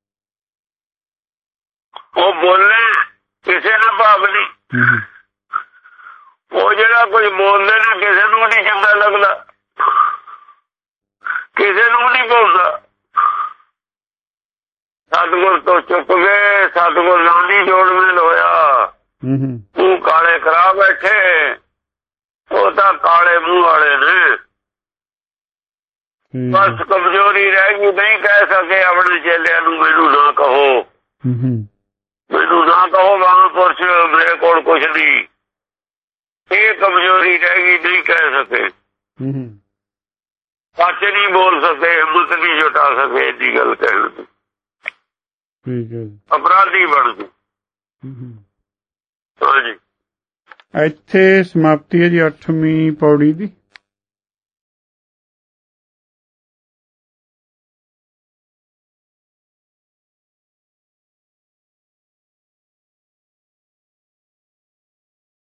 ਉਹ ਬੋਲੇ ਕਿਸੇ ਨਾ ਭਾਵਨੀ, ਉਹ ਜਿਹੜਾ ਕੁਝ ਬੋਲਦੇ ਨੇ ਕਿਸੇ ਨੂੰ ਨਹੀਂ ਚੰਗਾ ਲੱਗਦਾ, ਕਿਸੇ ਨੂੰ ਨਹੀਂ ਬੋਲਦਾ, ਸਤਿਗੁਰ ਤੋਂ ਚੁੱਕ ਗਏ, ਸਤਿਗੁਰ ਨਾਲ ਨਹੀਂ ਜੋੜ ਮੇਲ ਹੋਇਆ, ਮੂੰਹ ਕਾਲੇ ਕਰਾ ਬੈਠੇ, ਉਹ ਤਾਂ ਕਾਲੇ ਮੂੰਹ ਵਾਲੇ ਨੇ, ਬਸ ਕਮਜ਼ੋਰੀ ਰਹਿ ਗਈ, ਨਹੀਂ ਕਹਿ ਸਕੇ ਆਪਣੇ ਚੇਲਿਆਂ ਨੂੰ ਮੈਨੂੰ ਨਾ ਕਹੋ, ਮੈਨੂੰ ਨਾ ਕਹੋ ਮਹਾਂਪੁਰਸ਼ ਮੇਰੇ ਕੋਲ ਕੁਛ ਨਹੀਂ, ਇਹ ਕਮਜ਼ੋਰੀ ਰਹਿ ਗਈ, ਨਹੀਂ ਕਹਿ ਸਕੇ, ਸੱਚ ਨਹੀਂ ਬੋਲ ਸਕੇ, ਹਿੰਮਤ ਨਹੀਂ ਜੁਟਾ ਸਕੇ ਇੰਨੀ ਗੱਲ ਕਹਿਣ ਦੀ, ਅਪਰਾਧੀ ਬਣ ਗਏ। ਹਾਂਜੀ, ਇੱਥੇ ਸਮਾਪਤੀ ਹੈ ਜੀ ਅੱਠਵੀਂ ਪੌੜੀ ਦੀ।